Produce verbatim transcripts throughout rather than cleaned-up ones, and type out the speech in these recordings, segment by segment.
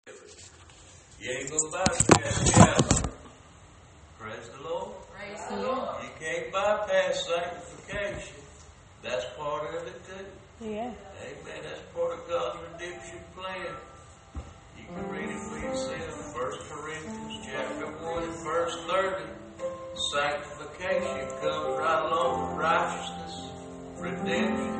You ain't gonna bypass reality. Praise the Lord. Praise the Lord. You can't bypass sanctification. That's part of it too. Yeah. Amen. That's part of God's redemption plan. You can read it for yourself. First Corinthians chapter one and verse thirty. Sanctification comes right along with righteousness, redemption.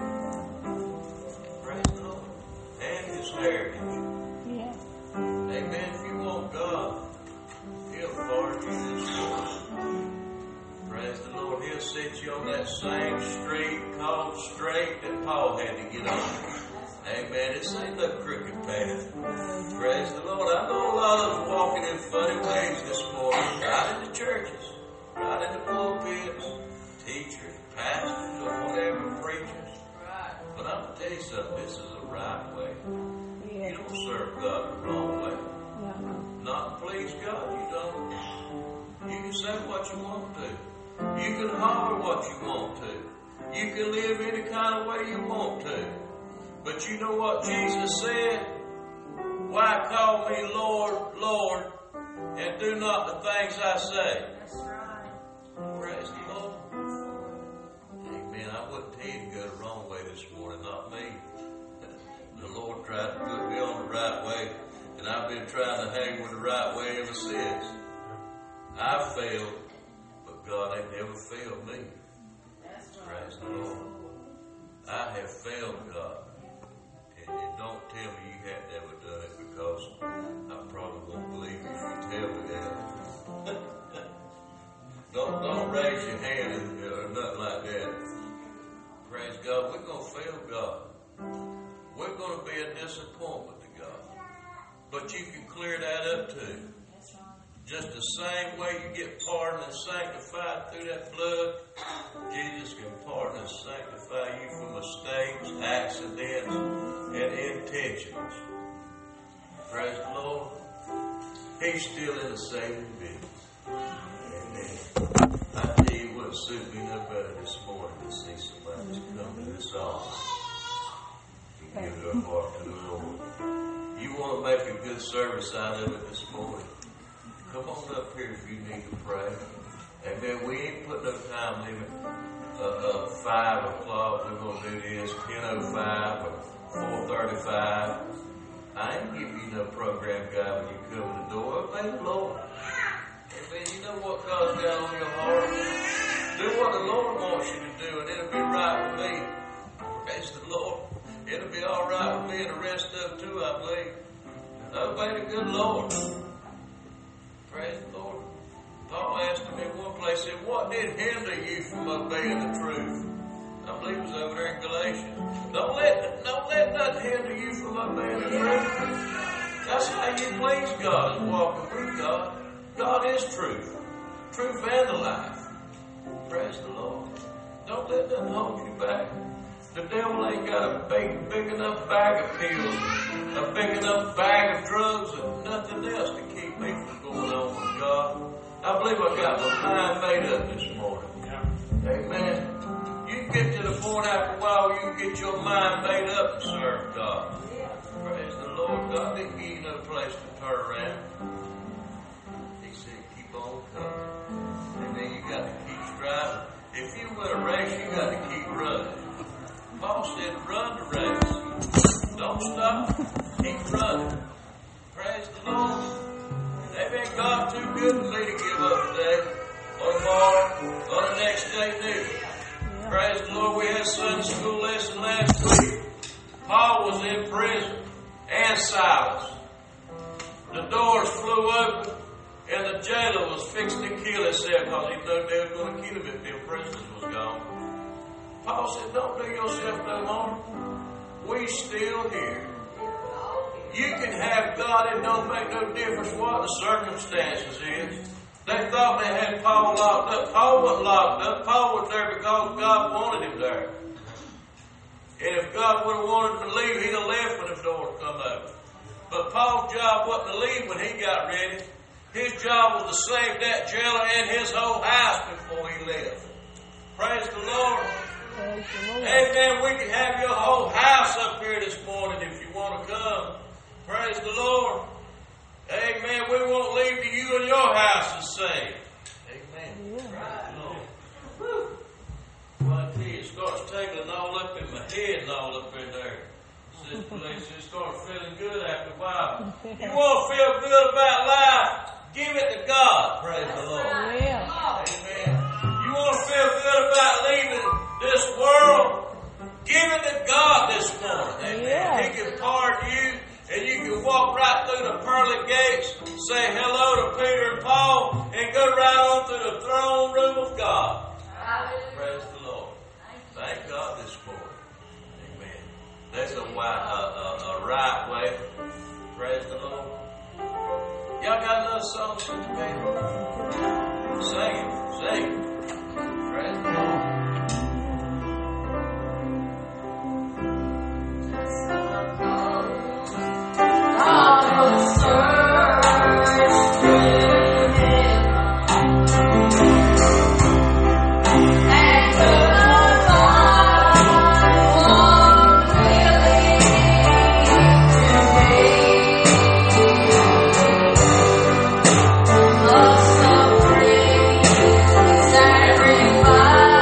Praise the Lord. And His heritage. Yeah. Amen. If you want God, He'll pardon you this morning. Praise the Lord. He'll set you on that same street called straight that Paul had to get on. Amen. This ain't no crooked path. Praise the Lord. I know a lot of us walking in funny ways this morning, right in the churches, right in the pulpits, teachers, pastors, or whatever, preachers. But I'm going to tell you something. This is the right way. Yeah. You don't serve God the wrong way. No. Not to please God, you don't. You can say what you want to. You can holler what you want to. You can live any kind of way you want to. But you know what Jesus said? Why call me Lord, Lord, and do not the things I say? That's right. Praise the Lord. Amen. I wouldn't tell you to go the wrong way this morning, not me. The Lord tried to put me on the right way, and I've been trying to hang with the right way ever since. I've failed, but God ain't never failed me. That's right. Praise the Lord. I have failed God. And, and don't tell me you have never done it, because I probably won't believe you if you tell me that. don't, don't raise your hand or nothing like that. Praise God. We're going to fail God. We're going to be a disappointment to God. But you can clear that up too. That's right. Just the same way you get pardoned and sanctified through that blood, Jesus can pardon and sanctify you for mistakes, accidents, and intentions. Praise the Lord. He's still in the saving business. Amen. I tell you what suited me no better this morning to see somebody that's come to this office and give their heart to the Lord. You want to make a good service out of it this morning? Come on up here if you need to pray. Amen. We ain't put no time limit. Uh, uh, five o'clock, we're going to do this. ten oh five or four thirty-five. I ain't giving you no program guide when you come in the door. Obey the Lord. Amen. You know what God's got on your heart. Do what the Lord wants you to do, and it'll be right with me. Praise the Lord. It'll be all right with me and the rest of them too, I believe. Obey the good Lord. Praise the Lord. Paul asked him in one place, said, what did hinder you from obeying the truth? I believe it was over there in Galatians. Don't let, don't let nothing hinder you from obeying the truth. That's how you please God, is walking with God. God is truth. Truth and the life. Praise the Lord. Don't let nothing hold you back. The devil ain't got a big, big enough bag of pills, a big enough bag of drugs, and nothing else to keep me from going on with God. I believe I got my mind made up this morning. Yeah. Amen. You can get to the point after a while you can get your mind made up and serve God. Praise the Lord. God didn't give you no place to turn around. He said, keep on coming. Amen. You got to keep striving. If you win a race, you got to keep running. Paul said, run the race. Don't stop. Keep running. Praise the Lord. Amen. God too good for me to give up today, or tomorrow, or the next day too. Yeah. Praise the Lord. We had Sunday school lesson last week. Paul was in prison, and Silas. The doors flew open, and the jailer was fixing to kill himself because he knew they were going to kill him if the prisoners was gone. Paul said, don't do yourself no harm. We still here. You can have God, it don't make no difference what the circumstances is. They thought they had Paul locked up. Paul wasn't locked up. Paul was there because God wanted him there. And if God would have wanted him to leave, he'd have left when the doors come open. But Paul's job wasn't to leave when he got ready. His job was to save that jailer and his whole house before he left. Praise the Lord. Praise the Lord. Amen. We can have your whole house up here this morning if you want to come. Praise the Lord. You want to feel good about life? Give it to God. Praise the Lord. Yeah. Amen. You want to feel good about leaving this world? Give it to God this morning. Amen. Yeah. He can pardon you, and you can walk right through the pearly gates, say hello to Peter and Paul, and go right on through the throne room of God. Praise the Lord. Thank God this morning. Amen. There's a, wi- a, a, a right way. Praise the Lord. Y'all got another song, Sister Betty? Sing it. Sing it. Praise the Lord. Sacrifice.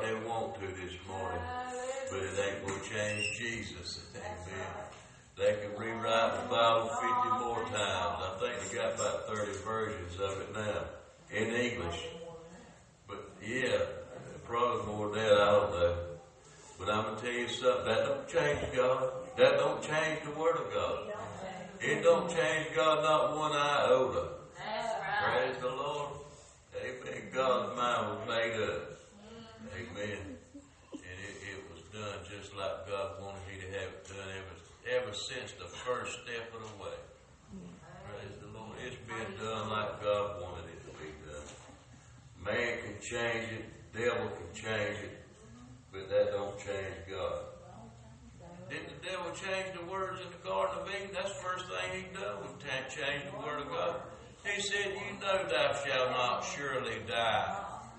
they want to this morning, but it ain't going to change Jesus. Amen. They can rewrite the Bible fifty more times. I think they got about thirty versions of it now in English. But yeah, probably more than that, I don't know. But I'm going to tell you something, that don't change God. That don't change the Word of God. It don't change God not one iota. Praise the Lord. Amen. God's mind was made up. Amen. And it, it was done just like God wanted me to have it done ever, ever since the first step of the way. Praise the Lord. It's been done like God wanted it to be done. Man can change it. Devil can change it. But that don't change God. Didn't the devil change the words in the Garden of Eden? That's the first thing he done was change the Word of God. He said, you know thou shalt not surely die.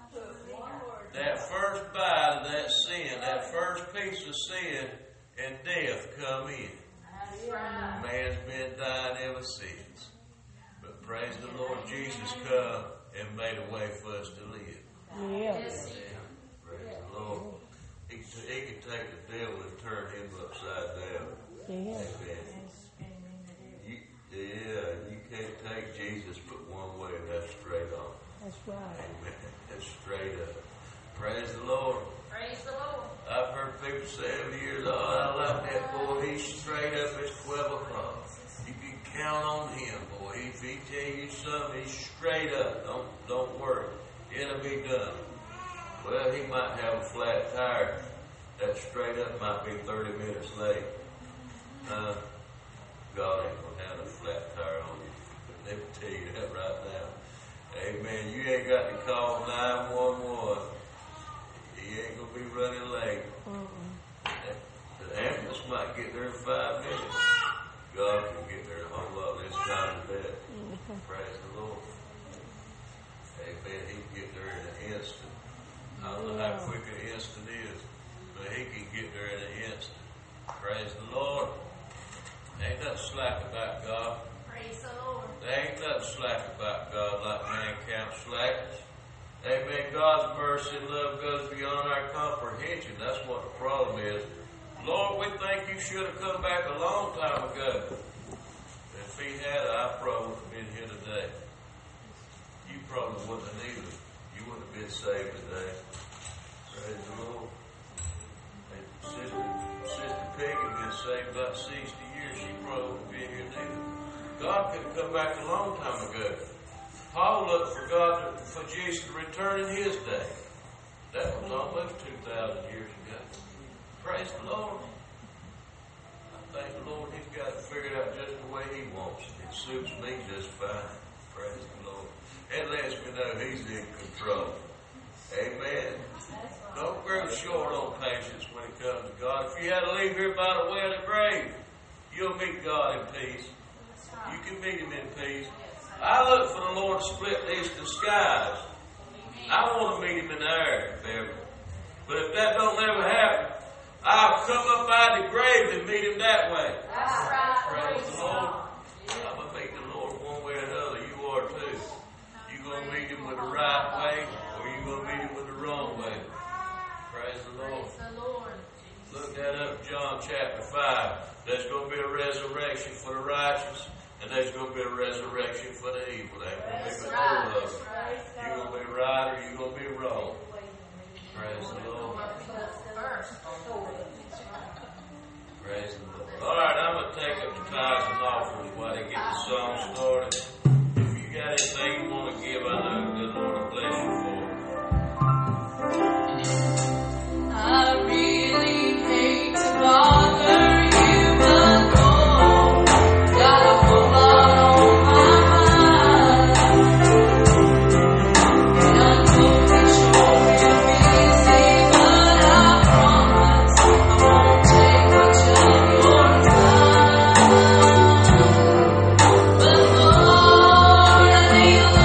That first bite of that sin, that first piece of sin, and death come in. Man's been dying ever since. But praise the Lord, Jesus come and made a way for us to live. Yes. Praise the Lord. He, he can take the devil and turn him upside down. Yes. Amen. You, yeah, you can't take Jesus but one way, and that's straight on. That's right. Amen. That's straight up. Praise the Lord. Praise the Lord. I've heard people say over the years, oh, I like that boy. He's straight up at twelve o'clock. You can count on him, boy. If he tell you something, he's straight up. Don't don't worry. It'll be done. Well, he might have a flat tire. That straight up might be thirty minutes late. Uh, God ain't going to have a flat tire on you. Let me tell you that right now. Amen. You ain't got to call nine one one. He ain't going to be running late. Uh-uh. The ambulance might get there in five minutes. God can get there a whole lot less time than that. Mm-hmm. Praise the Lord. Amen. He can get there in an instant. I don't know how quick an instant is, but he can get there in an instant. Praise the Lord. Ain't nothing slack about God. Praise the Lord. There ain't nothing slack about God like man counts slackness. Amen. God's mercy and love goes beyond our comprehension. That's what the problem is. Lord, we think you should have come back a long time ago. If he had, I probably would have been here today. You probably wouldn't have either. You wouldn't have been saved today. Praise the Lord. And Sister, Sister Peggy been saved about sixty years. She probably wouldn't have been here neither. God could have come back a long time ago. Paul looked for God, to, for Jesus to return in his day. That was almost two thousand years ago. Praise the Lord. I thank the Lord he's got it figured out just the way he wants it. It suits me just fine. Praise the Lord. It lets me know he's in control. Amen. Don't grow short on patience when it comes to God. If you had to leave here by the way of the grave, you'll meet God in peace. You can meet him in peace. I look for the Lord to split the eastern skies. I want to meet him in the air, Beverly. But if that don't ever happen, I'll come up out of the grave and meet him that way. That's right. Praise the Lord. I'm going to meet the Lord one way or another. You are too. You going to meet him with the right way, or you going to meet him with the wrong way. Praise the Lord. Praise the Lord. Look that up, John chapter five. There's going to be a resurrection for the righteous, and there's going to be a resurrection for the evil. There ain't going to be but two of them. You're going to be right or you're going to be wrong. Praise the Lord. Praise the Lord. All right, I'm going to take up the tithes and offerings while they get the song started. If you got anything you want to give, I know the Lord will bless you for it. I really hate to bother you, but oh, got a whole lot on my mind. And I know that you're real busy, but I promise I won't take much of your time. But Lord, I need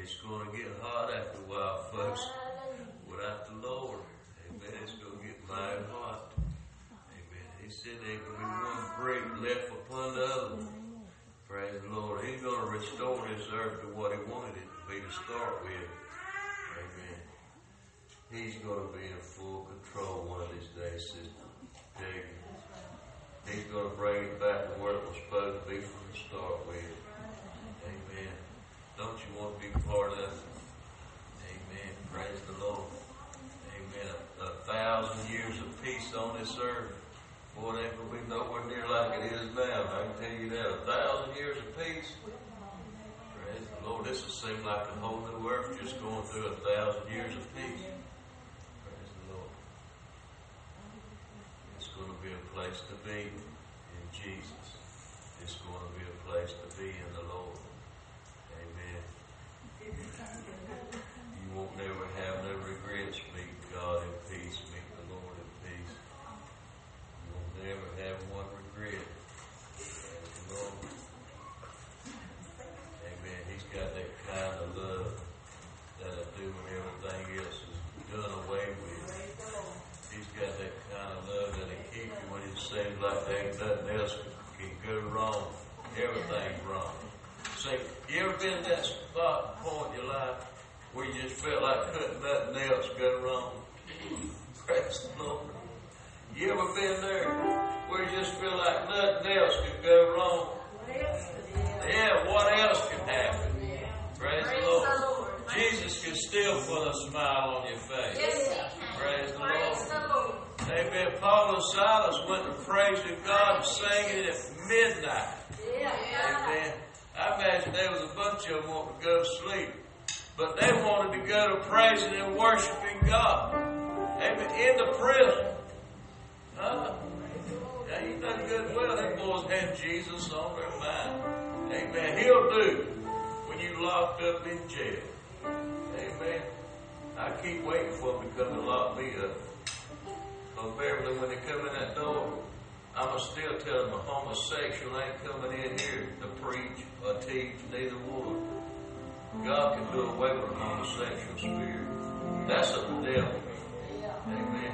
it's going to get hot after a while, folks. Without the Lord, amen, it's going to get mighty hot. Amen. He said there could be one brick left upon the other. Praise the Lord. He's going to restore this earth to what He wanted it to be to start with. Amen. He's going to be in full control one of these days, Sister Jacob. He's going to bring it back to where it was supposed to be from the start with. Amen. Don't you want to be part of it? Amen. Praise the Lord. Amen. A, a thousand years of peace on this earth. Boy, that will be nowhere near like it is now. I can tell you that. A thousand years of peace. Praise the Lord. This will seem like a whole new earth just going through a thousand years of peace. Praise the Lord. It's going to be a place to be in Jesus. It's going to be a place to be in the Lord. Amen. You won't never have no regrets. Meet God in peace. Meet the Lord in peace. You won't never have one regret. Praise the Lord. Amen. He's got that kind of love that'll do when everything else is done away with. He's got that kind of love that'll keep you when it seems like there ain't nothing else can go wrong. Everything's wrong. See, you ever been at that spot point in your life where you just felt like couldn't nothing else go wrong? Praise the Lord. You ever been there where you just feel like nothing else could go wrong? Yeah, what else can happen? Praise the Lord. Jesus can still put a smile on your face. Yes, He can. Praise the Praise Lord. the Lord. Amen. Paul and Silas went to praising God and singing at midnight. Yeah. Amen. I imagine there was a bunch of them wanting to go to sleep. But they wanted to go to praising and worshiping God. Amen. In the prison. Huh? Now you know good well them boys had Jesus on their mind. Amen. He'll do when you locked up in jail. Amen. I keep waiting for them to come and lock me up. Because Beverly, when they come in that door, I'm going to still tell them a homosexual ain't coming in here to preach or teach, neither one. God can do away with a homosexual spirit. That's of the devil. Amen.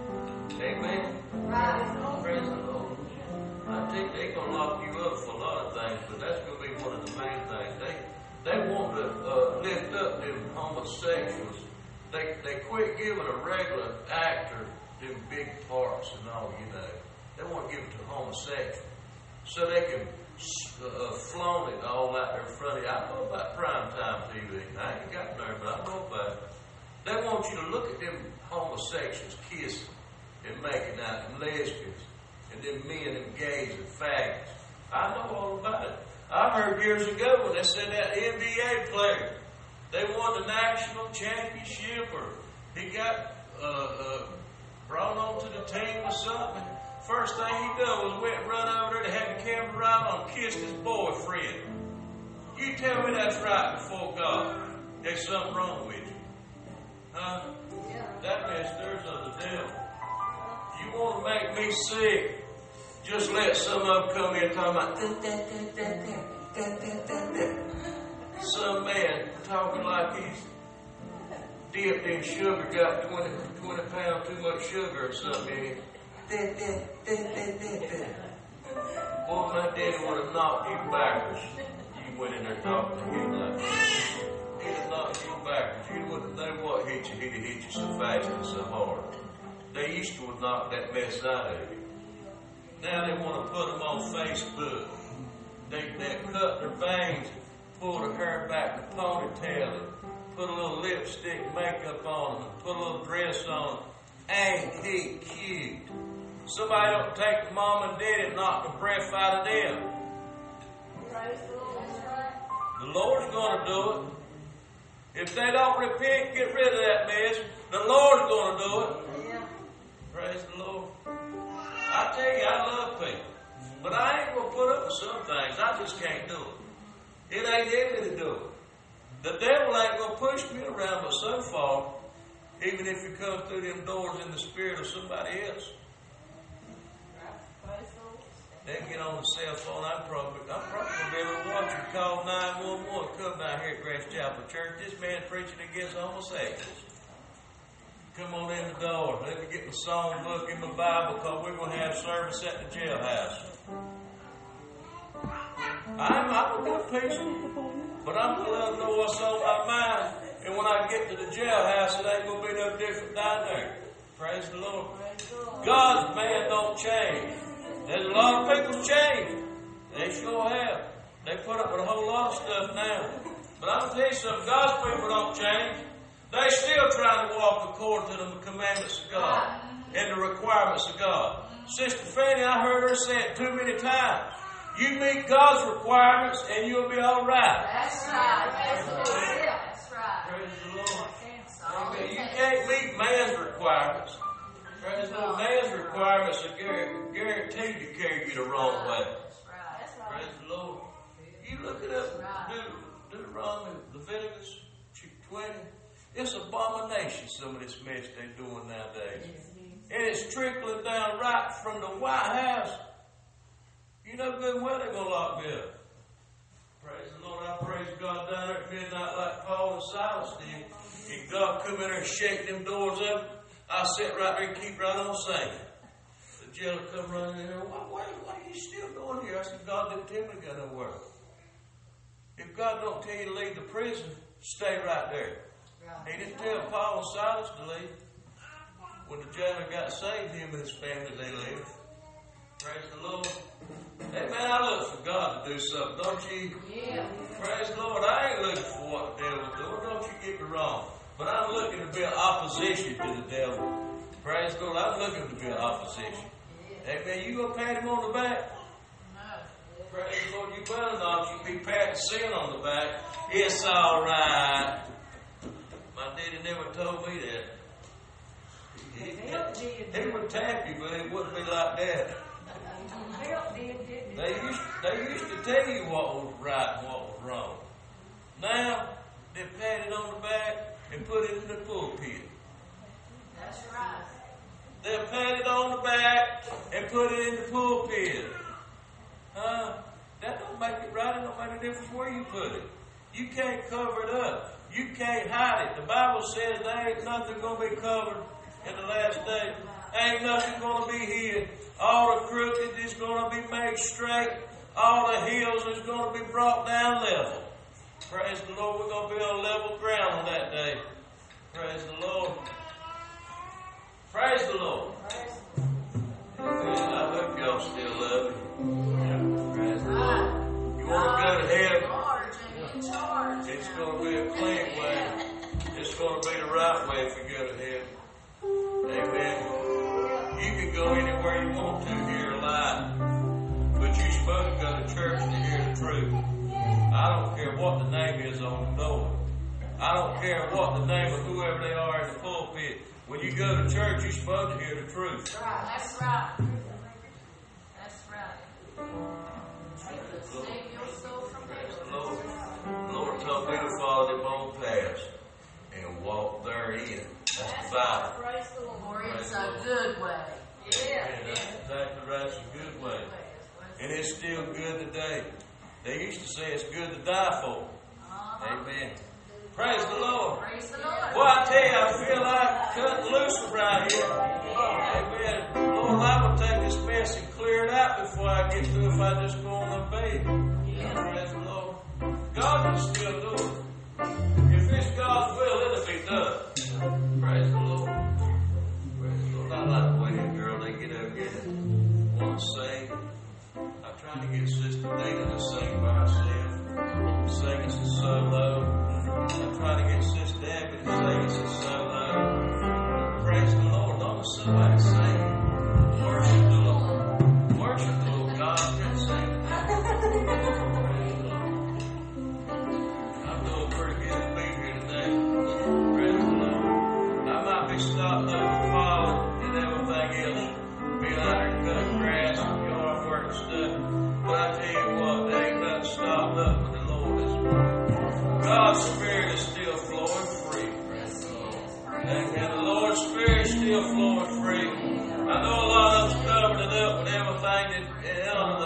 Amen. Praise the Lord. I think they're going to lock you up for a lot of things, but that's going to be one of the main things. They they want to uh, lift up them homosexuals. They, they quit giving a regular actor them big parts and all, you know. They want to give it to homosexuals so they can uh, flaunt it all out there in front of you. I know about primetime T V. I ain't got there, but I know about it. They want you to look at them homosexuals kissing and making out, them lesbians, and them men and gays and faggots. I know all about it. I heard years ago when they said that N B A player, they won the national championship, or he got uh, uh, brought onto the team or something. First thing he done was went and run over there to have the camera right on and kissed his boyfriend. You tell me that's right before God. There's something wrong with you. Huh? That minister's of the devil. You want to make me sick? Just let some of them come in talking about da, da, da, da, da, da, da, da. Some man talking like he's dipped in sugar, got twenty, twenty pounds too much sugar or something in it. Da, da, da, da, da, da. Boy, my daddy would have knocked you backwards. You went in there talking to him like that. He'd have knocked you backwards. You wouldn't know what hit you. He'd have hit you so fast and so hard. They used to have knocked that mess out of you. Now they want to put them on Facebook. They, they cut their bangs, pull their hair back in a ponytail, and put a little lipstick makeup on them, and put a little dress on them. Ain't he cute? Somebody don't take the mom and daddy and knock the breath out of them. The Lord's going to do it. If they don't repent, get rid of that mess, the Lord's going to do it. Praise the Lord. I tell you, I love people. But I ain't going to put up with some things. I just can't do it. It ain't in me to do it. The devil ain't going to push me around but so far, even if he comes through them doors in the spirit of somebody else. They get on the cell phone. I'm probably, I'm probably going to be able to watch you call nine one one. Come down here at Grace Chapel Church. This man preaching against homosexuals. Come on in the door. Let me get my song book in my Bible because we're going to have service at the jailhouse. I'm, I'm a good people, but I'm going to let them know what's on my mind. And when I get to the jailhouse, it ain't going to be no different down there. Praise the Lord. God's man don't change. There's a lot of people change. They sure have. They put up with a whole lot of stuff now. But I'm going to tell you something. God's people don't change. They still trying to walk according to the commandments of God and the requirements of God. Sister Fanny, I heard her say it too many times. You meet God's requirements and you'll be all right. That's right. That's right. That's right. Praise the Lord. Amen. You can't meet man's requirements. Praise the Lord. Man's requirements are guaranteed to carry you the wrong way. That's right. That's right. Praise the Lord. You look it up. Do Deuteronomy, Leviticus twenty. It's abomination, some of this mess they're doing nowadays. And it's trickling down right from the White House. You know good and well they're going to lock me up. Praise the Lord. I praise God down there at midnight like Paul and Silas did. And God come in there and shake them doors up. I sit right there and keep right on singing. The jailer come running in there. What, what, what are you still doing here? I said, God didn't tell me to go nowhere. If God don't tell you to leave the prison, stay right there. He didn't tell Paul and Silas to leave. When the jailer got saved, him and his family, they lived. Praise the Lord. Hey, man, I look for God to do something, don't you? Yeah. Praise the Lord. I ain't looking for what the devil's doing. Don't you get me wrong. But I'm looking to be an opposition to the devil. Praise the Lord. I'm looking to be an opposition. Hey, man, you gonna pat him on the back? No. Praise the Lord. You better not. You be patting sin on the back. It's all right. My daddy never told me that. He, he, he would tap you, but it wouldn't be like that. They used, they used to tell you what was right and what was wrong. Now, they pat it on the back and put it in the pulpit. That's right. They'll pat it on the back and put it in the pulpit. Huh? That don't make it right. It don't make a difference where you put it. You can't cover it up. You can't hide it. The Bible says there ain't nothing going to be covered in the last day. Ain't nothing going to be hid. All the crooked is going to be made straight. All the hills is going to be brought down level. Praise the Lord. We're going to be on level ground on that day. Praise the Lord. Praise the Lord. Amen. I hope y'all still love me. Praise the Lord. You want to go to heaven? It's going to be a clean way. It's going to be the right way if you go to heaven. Amen. You can go anywhere you want to hear a lie, but you're supposed to go to church to hear the truth. I don't care what the name is on the door. I don't care what the name of whoever they are in the pulpit. When you go to church, you're supposed to hear the truth. That's right. That's right. Save your soul from hell. Lord, the Lord told me to follow them old paths and walk therein. That's the Bible. Praise the Lord. It's a good way. Yeah. Amen. That's exactly right. It's a good way. And it's still good today. They used to say it's good to die for. Uh-huh. Amen. Praise the Lord. Praise the Lord. Well, I tell you, I feel like cutting loose around here. Yeah. Amen. Lord, I will take this mess and clear it out before I get to if I just go on and obey. Yeah. Praise the Lord. God can still do it. If it's God's will, it'll be done. Praise the Lord. Praise the Lord. I like the way that girl, they get up here and want to sing. I'm trying to get Sister Dana to sing by herself. Singing some solo. I'm trying to get Sister Abby to sing some solo. Praise the Lord. Long as somebody sing. Worship the Lord. Worship the Lord. God can sing. Praise the Lord. I'm doing pretty good to be here today. Praise the Lord. I might be stopped up with falling and everything else. Being out there cutting grass and yard work and stuff. But I tell you what, there ain't nothing stopped up with the Lord this morning. God's Spirit is still flowing free. Praise the Lord. Amen. The Lord's Spirit is still flowing free. I know a lot of us covered it up with everything that,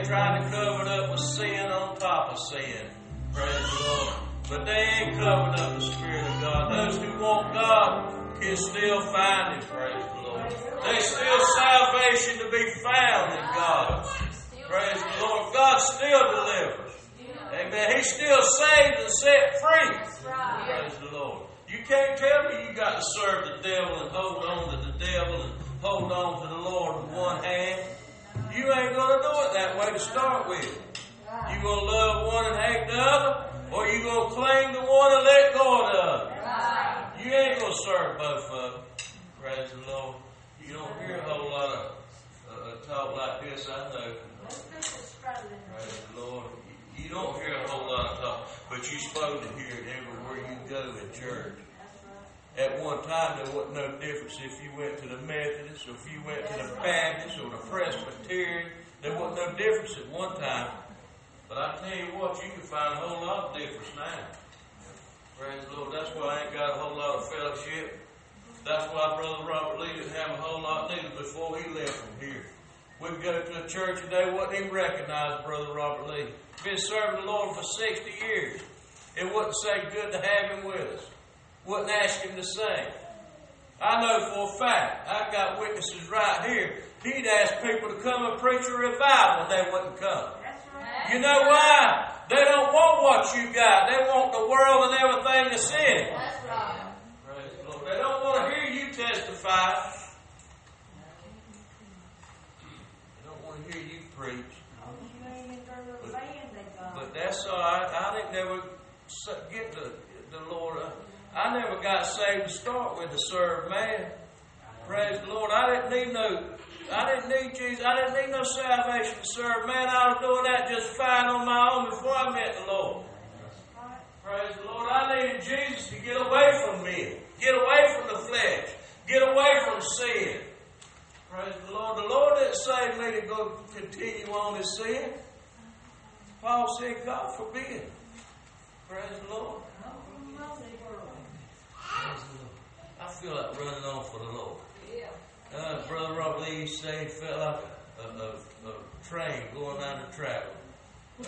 they're trying to cover it up with sin on top of sin. Praise the Lord. But they ain't covering up the Spirit of God. Those who want God can still find Him. Praise the Lord. There's still salvation to be found in God. Praise the Lord. God still delivers. Amen. He still saves and set free. Praise the Lord. You can't tell me you got to serve the devil and hold on to the devil and hold on to the Lord with one hand. You ain't going to do it that way to start with. You going to love one and hate the other, or you going to cling to one and let go of the other. You ain't going to serve both of them. Praise the Lord. You don't hear a whole lot of uh, talk like this, I know. Praise the Lord. You don't hear a whole lot of talk, but you're supposed to hear it everywhere you go in church. At one time, there wasn't no difference if you went to the Methodist, or if you went to the Baptist, or the Presbyterian. There wasn't no difference at one time. But I tell you what, you can find a whole lot of difference now. Praise the Lord. That's why I ain't got a whole lot of fellowship. That's why Brother Robert Lee didn't have a whole lot neither before he left from here. We'd go to a church today, wouldn't even recognize Brother Robert Lee. Been serving the Lord for sixty years. It wouldn't say good to have him with us. Wouldn't ask him to sing. I know for a fact, I've got witnesses right here. He'd ask people to come and preach a revival, they wouldn't come. You know why? They don't want what you got. They want the world and everything that's in it. That's right. Praise the Lord. They don't want to hear you testify. They don't want to hear you preach. But, but that's all right. I didn't never get the, the Lord. I never got saved to start with to serve man. Praise the Lord. I didn't need no, I didn't need Jesus. I didn't need no salvation to serve man. I was doing that just fine on my own before I met the Lord. Praise the Lord. I needed Jesus to get away from me. Get away from the flesh. Get away from sin. Praise the Lord. The Lord didn't save me to go continue on in sin. Paul said, God forbid. Praise the Lord. Praise the Lord. I feel like running on for the Lord. Uh, Brother Robert Lee used to say he felt like a, a, a, a train going down the track. Uh,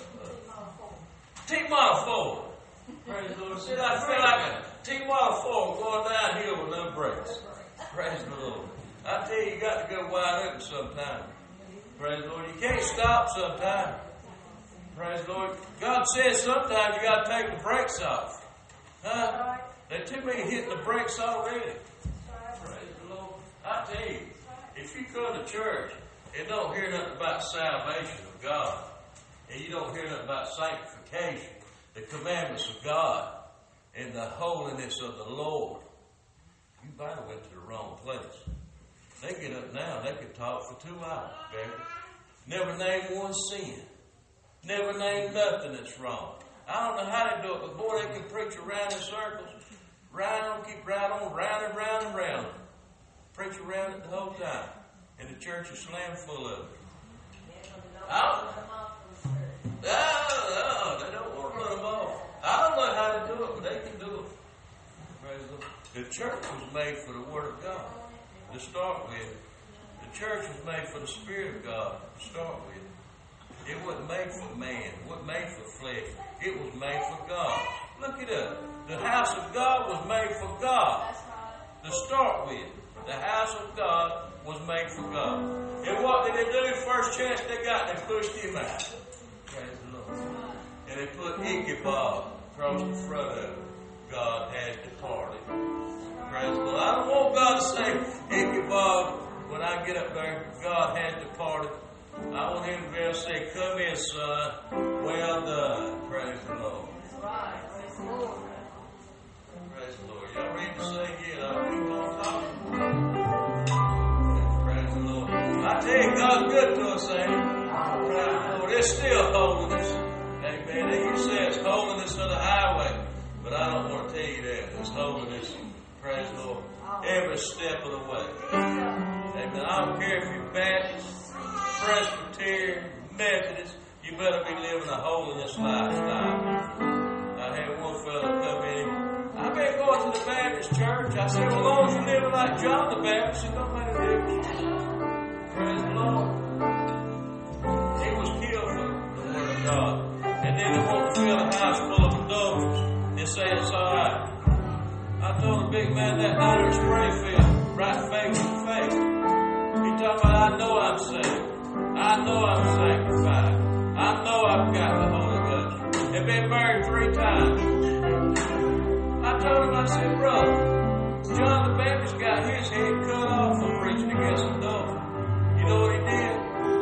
T-Model Ford. Praise the Lord. Said I feel like a T-Model Ford going downhill with no brakes. Praise the Lord. I tell you, you got to go wide open sometime. Praise the Lord. You can't stop sometime. Praise the Lord. God says sometimes you got to take the brakes off. Huh? There's too many hitting the brakes already. Praise the Lord. I tell you, if you come to church and don't hear nothing about salvation of God, and you don't hear nothing about sanctification, the commandments of God, and the holiness of the Lord, you might have went to the wrong place. They get up now, they can talk for two hours, baby. Never name one sin. Never name nothing that's wrong. I don't know how they do it, but boy, they can preach around in circles. Round, keep right on, round and round and round. Preach around it the whole time. And the church is slammed full of it. I don't, no, no, they don't want to run them off. I don't know how to do it, but they can do it. Praise the Lord. The church was made for the Word of God to start with. The church was made for the Spirit of God to start with. It wasn't made for man. It wasn't made for flesh. It was made for God. Look it up. The house of God was made for God to start with. The house of God was made for God. And what did they do? First chance they got, they pushed him out. Praise the Lord. And they put Ichabod across the front of it. God has departed. Praise the Lord. I don't want God to say, Ichabod, when I get up there, God has departed. I want him to be able to say, come in, son. Well done. Praise the Lord. Praise the Lord. Praise the Lord. Y'all ready to sing yet? I'll keep on talking. Praise the Lord. I tell you, God's good to us, ain't he? Praise the Lord. There's still holiness. Amen. They used to say it's holiness of the highway. But I don't want to tell you that. It's holiness. Praise the Lord. Every step of the way. Amen. I don't care if you're Baptist, Presbyterian, Methodist, you better be living a holiness lifestyle. I had one fellow come in. I've been going to the Baptist church. I said, well, as long as you live like John the Baptist, it don't make a difference. Praise the Lord. He was killed And then they want to fill a house full of adulterers and say it's all right. I told a big man that night in Springfield, right face to face. He talking about, I know I'm saved. I know I'm sanctified. I know I've got the Holy Ghost. And been married three times. I told him, I said, brother, John the Baptist got his head cut off for preaching against adultery. You know what he did?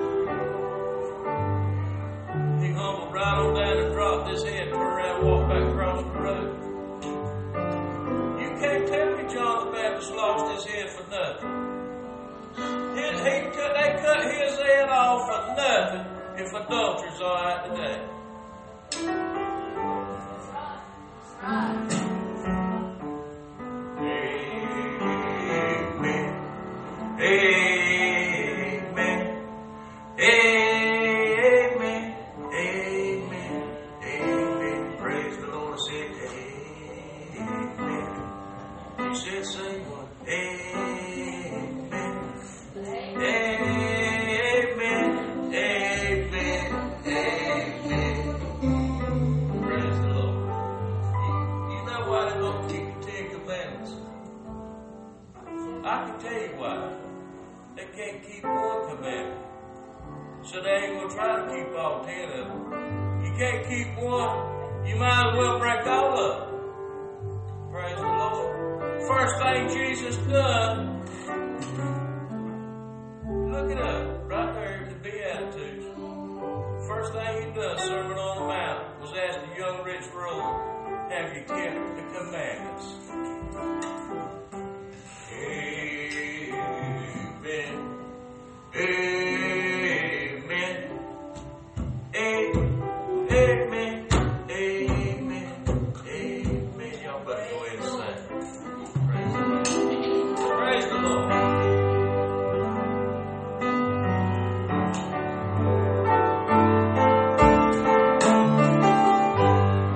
He humbled right on down and dropped his head, turned around and walked back across the road. You can't tell me John the Baptist lost his head for nothing. He, he cut, they cut his head off for nothing if adultery's all right today. That's right. That's right. Amen. Amen. Amen. Amen. Amen. Praise the Lord. Say amen. You said say one. Amen. Amen. Amen. Amen. Praise the Lord. You, you know why they don't keep the Ten Commandments? I can tell you why. They can't keep one commandment. So they ain't going to try to keep all ten of them. You can't keep one, you might as well break all of them. Praise the Lord. First thing Jesus done, look it up, right there in the Beatitudes. First thing he done, Sermon on the Mount, was ask the young rich ruler, have you kept the commandments? Amen. Amen. Amen. Amen. Amen. Y'all better go ahead and sing. Praise the Lord. Praise the Lord.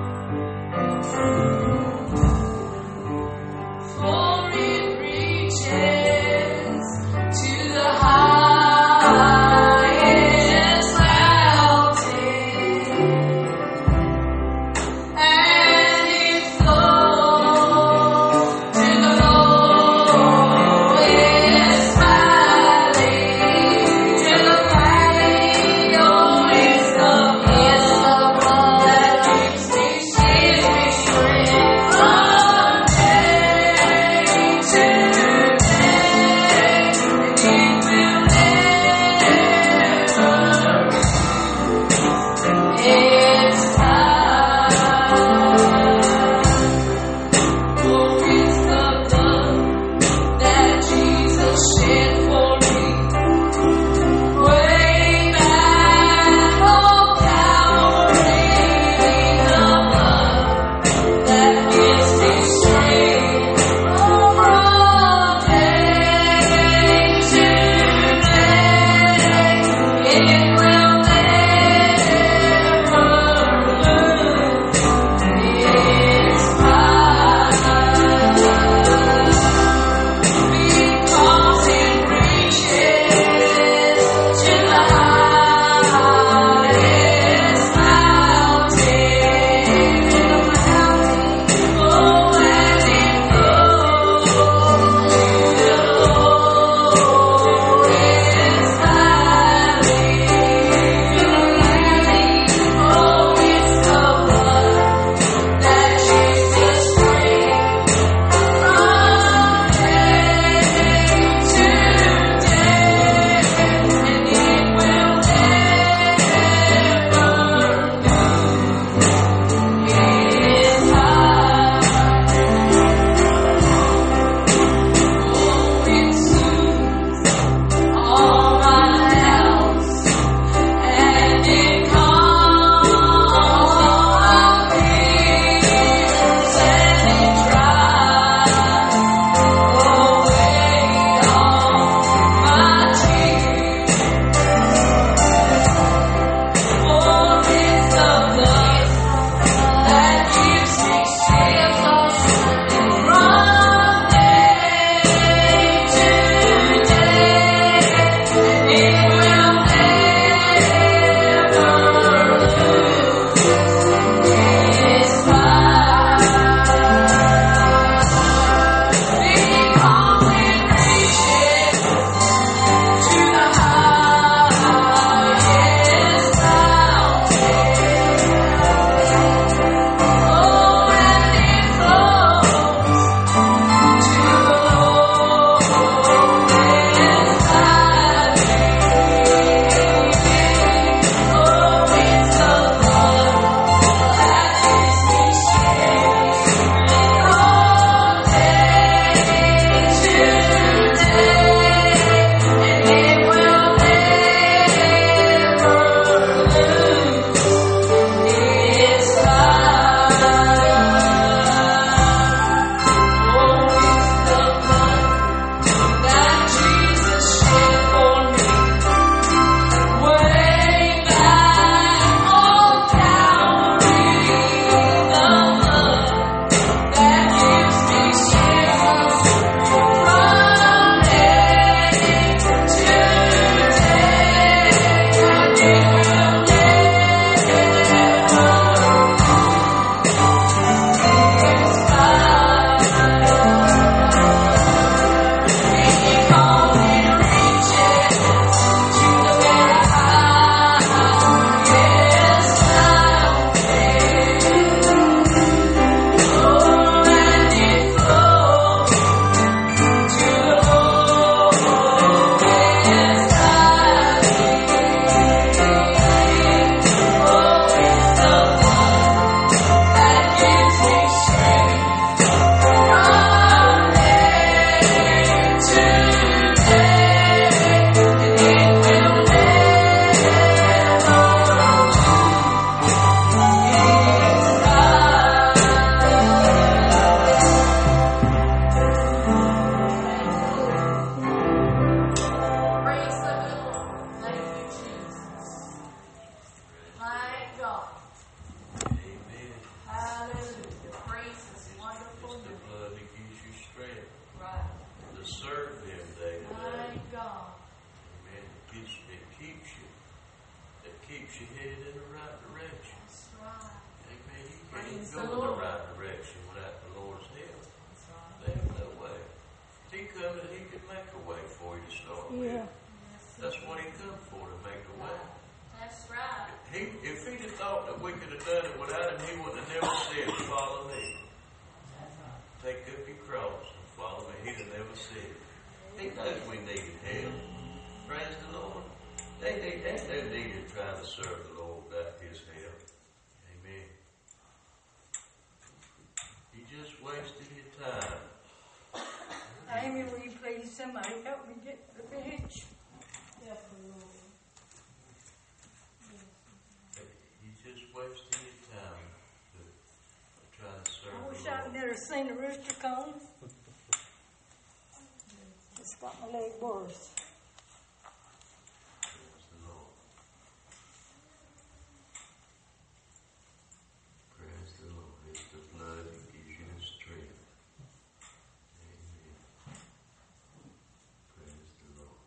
For it reaches on Yeah. it. That's what he come for, to make a way. That's right. He, if he'd have thought that we could have done it without him, he would have never said, follow me. Take up your cross and follow me. He'd have never said it. He knows we need help. Praise the Lord. They need, they do need to try to serve the Lord without his help. Amen. You just wasted your time. Amy, will you please, somebody help me get to the bench? Yes, Lord. You just wasted your time to, to try to serve I wish the I'd Lord. never seen a rooster comb. It's got my leg worse. Praise the Lord. Praise the Lord. It's the blood that gives you the strength. Amen. Praise the Lord.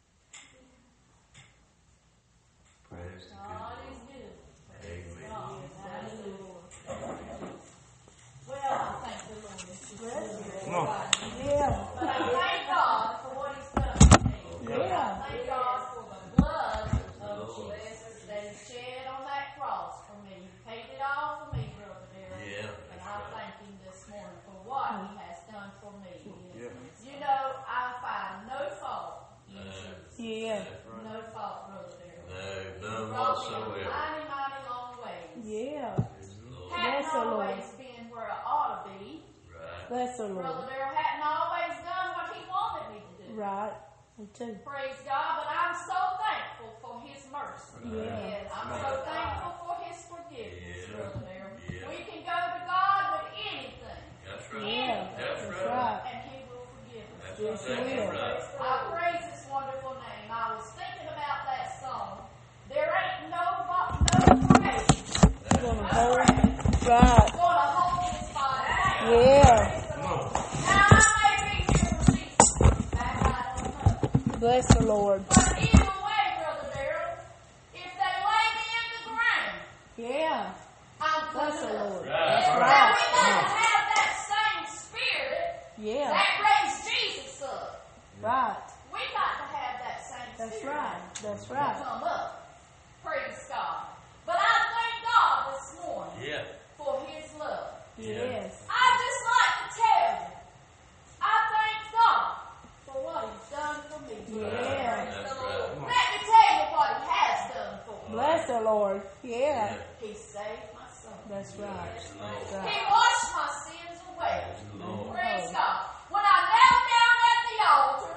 Praise the God good is Lord. good. Amen. God is good. Well, I thank the Lord. It's just good. Come on. Yeah. But I thank God for what He's done for me. Yeah. I thank God for the blood of Jesus that He shed on that cross for me. He paid it all for me, Brother Darrell. Yeah, And that's I right. thank Him this morning for what He has done for me. Yeah. You know, I find no fault in Uh, Jesus. Yeah. No fault, Brother Darrell. No, He none brought me a whatsoever. mighty, mighty long ways. Yeah. Praise the Lord. Hadn't Bless the Lord. always been where I ought to be. Right. Bless the Brother Lord. Darrell hadn't always done what he wanted me to do. Right. Me too. Praise God, but I'm so thankful for His mercy. Yeah. Yes, I'm so thankful for His forgiveness, Yeah. Brother Darrell. Yeah. We can go to God with anything, That's right. Yeah. That's That's right. right. and He will forgive us. That's Yes, He exactly will. right. I praise His wonderful name. I was thinking about that song. There ain't no, bo- no grave Gonna hold. Right. gonna hold His body. Yeah. Come on. Now I may be here for Jesus. That I don't know. Bless the Lord. But either way, Brother Darrell, if they lay me in the ground, Yeah. I'm Bless good the enough. Lord. Right. That's Now right. we got to have that same spirit Yeah. that raised Jesus up. Right. We got to have that same That's spirit right. That's to right. come up. Praise God. But I thank God this morning Yeah. for His love. Yes. I just like to tell you, I thank God for what He's done for me. Yeah. Praise the That's Lord. right. Let me tell you what He has done for me. Bless the Lord. Yeah. He saved my soul. That's right. Praise the Lord. That's He right. washed my sins away. Praise the Lord. Praise God. When I knelt down at the altar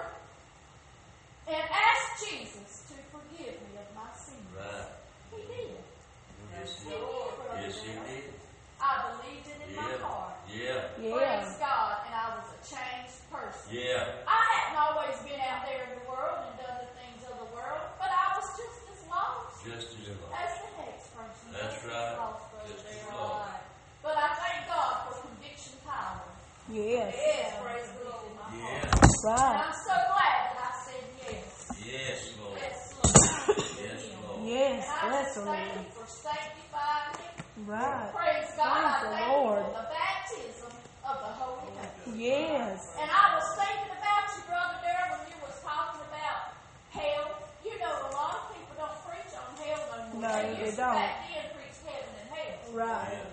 and asked Jesus to forgive me of my sins, Right. He did. Yes, He He did. Brother Yes, He Darrell. did. I believed it in my Yeah. heart. Yeah. Praise Yeah. God, and I was a changed person. Yeah. I hadn't always been out there in the world and done the things of the world, but I was just as lost Just as long. as the next person. That's Just as right. lost, Brother Just as Darrell. lost. But I thank God for conviction power. Yes. Yes, praise the Lord in my Yeah. heart. And Right. I'm so glad that I said yes. Yes, Lord. Yes, Lord. Yes, Lord. Yes. And I Bless just the thank Lord. you for sanctifying me. Right. Praise God. Praise I the thank Lord. you for the baptism of the Holy Ghost. Yes. And I was thinking about you, Brother Darrell, when you was talking about hell. You know, a lot of people don't preach on hell no more. No, they they used to don't. back then preach heaven and hell. Right.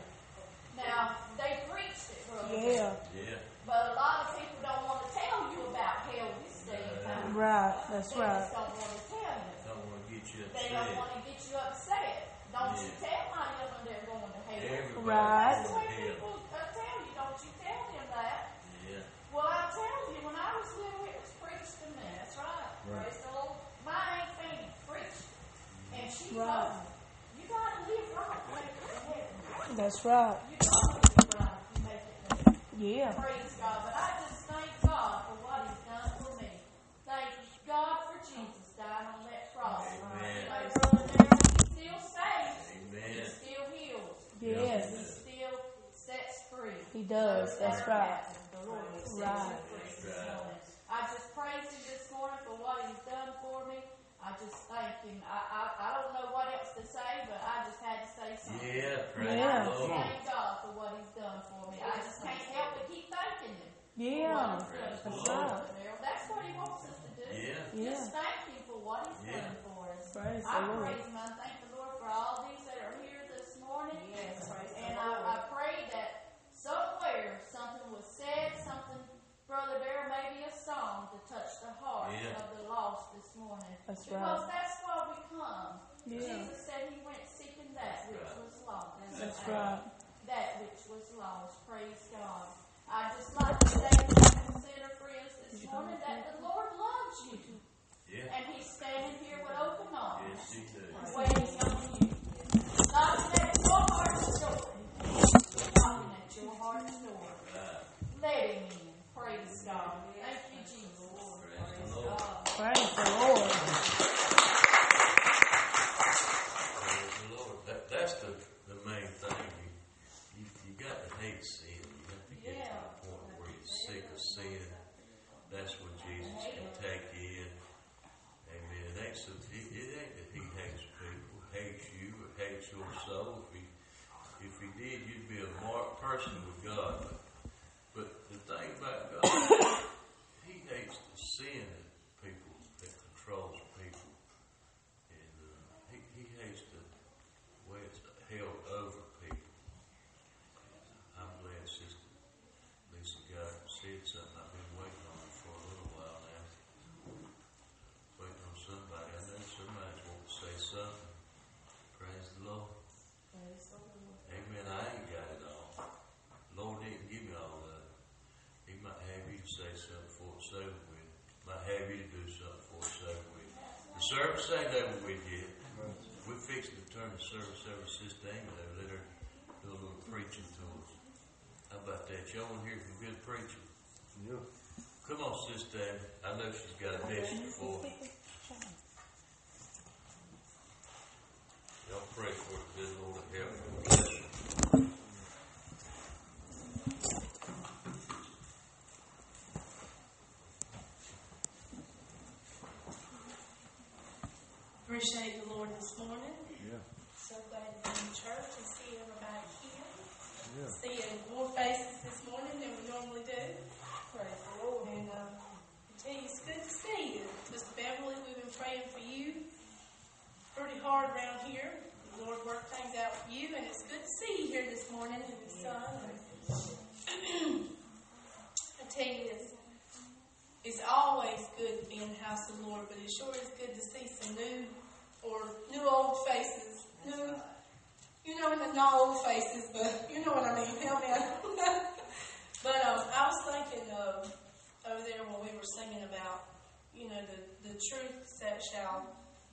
Now, they preached it, Brother Yeah. Darrell. Yeah. But a lot of people don't want to tell you about hell this day and time. Right. That's They right. just don't want to tell you. Don't want to get you They don't upset. want to get you upset. Don't you Yeah. tell my young one they're going to hell. Everybody Right. That's the way going to hell. people uh, tell you. Don't you tell them that. Yeah. Well, I tell you, when I was little, it was preached to me. That's right. Right. Praise the Lord. My Aunt Fanny preached it. And she Right. told me, you got to live right to make it to heaven. That's right. You got to live right to make it to heaven. Yeah. Praise God. But I just thank God for what He's done for me. Thank God for Jesus dying on that cross. Amen. You know, Brother Darrell, He still saves. He Amen. still heals. Yes. He still sets free. He does. That's right. The Lord sets you Right. free this Right. morning. I just praise Him this morning for what He's done for me. I just thank Him. I, I, I don't know what else to say, but I just had to say something. Yeah. Praise Yeah. the I just Lord. thank God for what He's done for me. I just can't help but keep thanking Him. Yeah. Praise the That's Lord. right. That's what He wants us to do. Yeah. Yeah. just thank Him for what He's Yeah. done for us. Praise I the Lord. praise Him. I thank the Lord for all these that are here this morning. Yes, praise the And Lord. I, I pray that somewhere something was said, something, Brother Bear, maybe a song to touch the heart Yeah. of the lost this morning. That's Because right. that's why we come. Yeah. Jesus said He went seeking that which Right. was lost. That's right. That which was lost. Praise God. I just like to say to my consider friends this morning that the Lord loves you. Yeah. And He's standing here with open arms, Yes, He does. waiting on you. Knocking at your heart's door. Knocking at your heart's door. Right. Let Him in. Praise God. Thank you, Jesus. Praise the Lord. God. Praise the Lord. Praise the Lord. That, that's the, the main thing. You, you, you got to hate sin. You have to get to the point where you're sick of sin. That's when Jesus can take you in. Amen. It ain't, so, it, it ain't that He hates people, hates you, or hates your soul. If He, if he did, you'd be a marked person with God. But, but the thing about God, He hates the sin that people, that controls people. And uh, he, he hates the way it's held over people. I'm glad Sister Lisa got said something. I've been waiting on it for a little while now. Waiting on somebody. I know somebody's wanting to say something. Praise the Lord. Amen. I ain't got it all. Lord didn't give me all of it. He might have you to say something before it's over with. Might have you to do something before it's over with. The service ain't over with yet. We're fixing to turn the service over to Sister Amy. Let her do a little preaching to us. How about that? Y'all want to hear some good preaching? Yeah. Come on, Sister Amy. I know she's got a message for us. Y'all pray for the good Lord to help her. Bless her. Appreciate the Lord this morning. Yeah. So glad to be in church and see everybody here. Yeah. Seeing more faces this morning than we normally do. Praise the Lord. And uh, I tell you, it's good to see you. Mister Beverly, we've been praying for you pretty hard around here. The Lord worked things out for you, and it's good to see you here this morning in the sun. I tell you this. It's always good to be in the house of the Lord, but it sure is good to see some new or new old faces. New, you know, not old faces, but you know what I mean. Help me out. But um, I was thinking uh, over there when we were singing about, you know, the, the truth that shall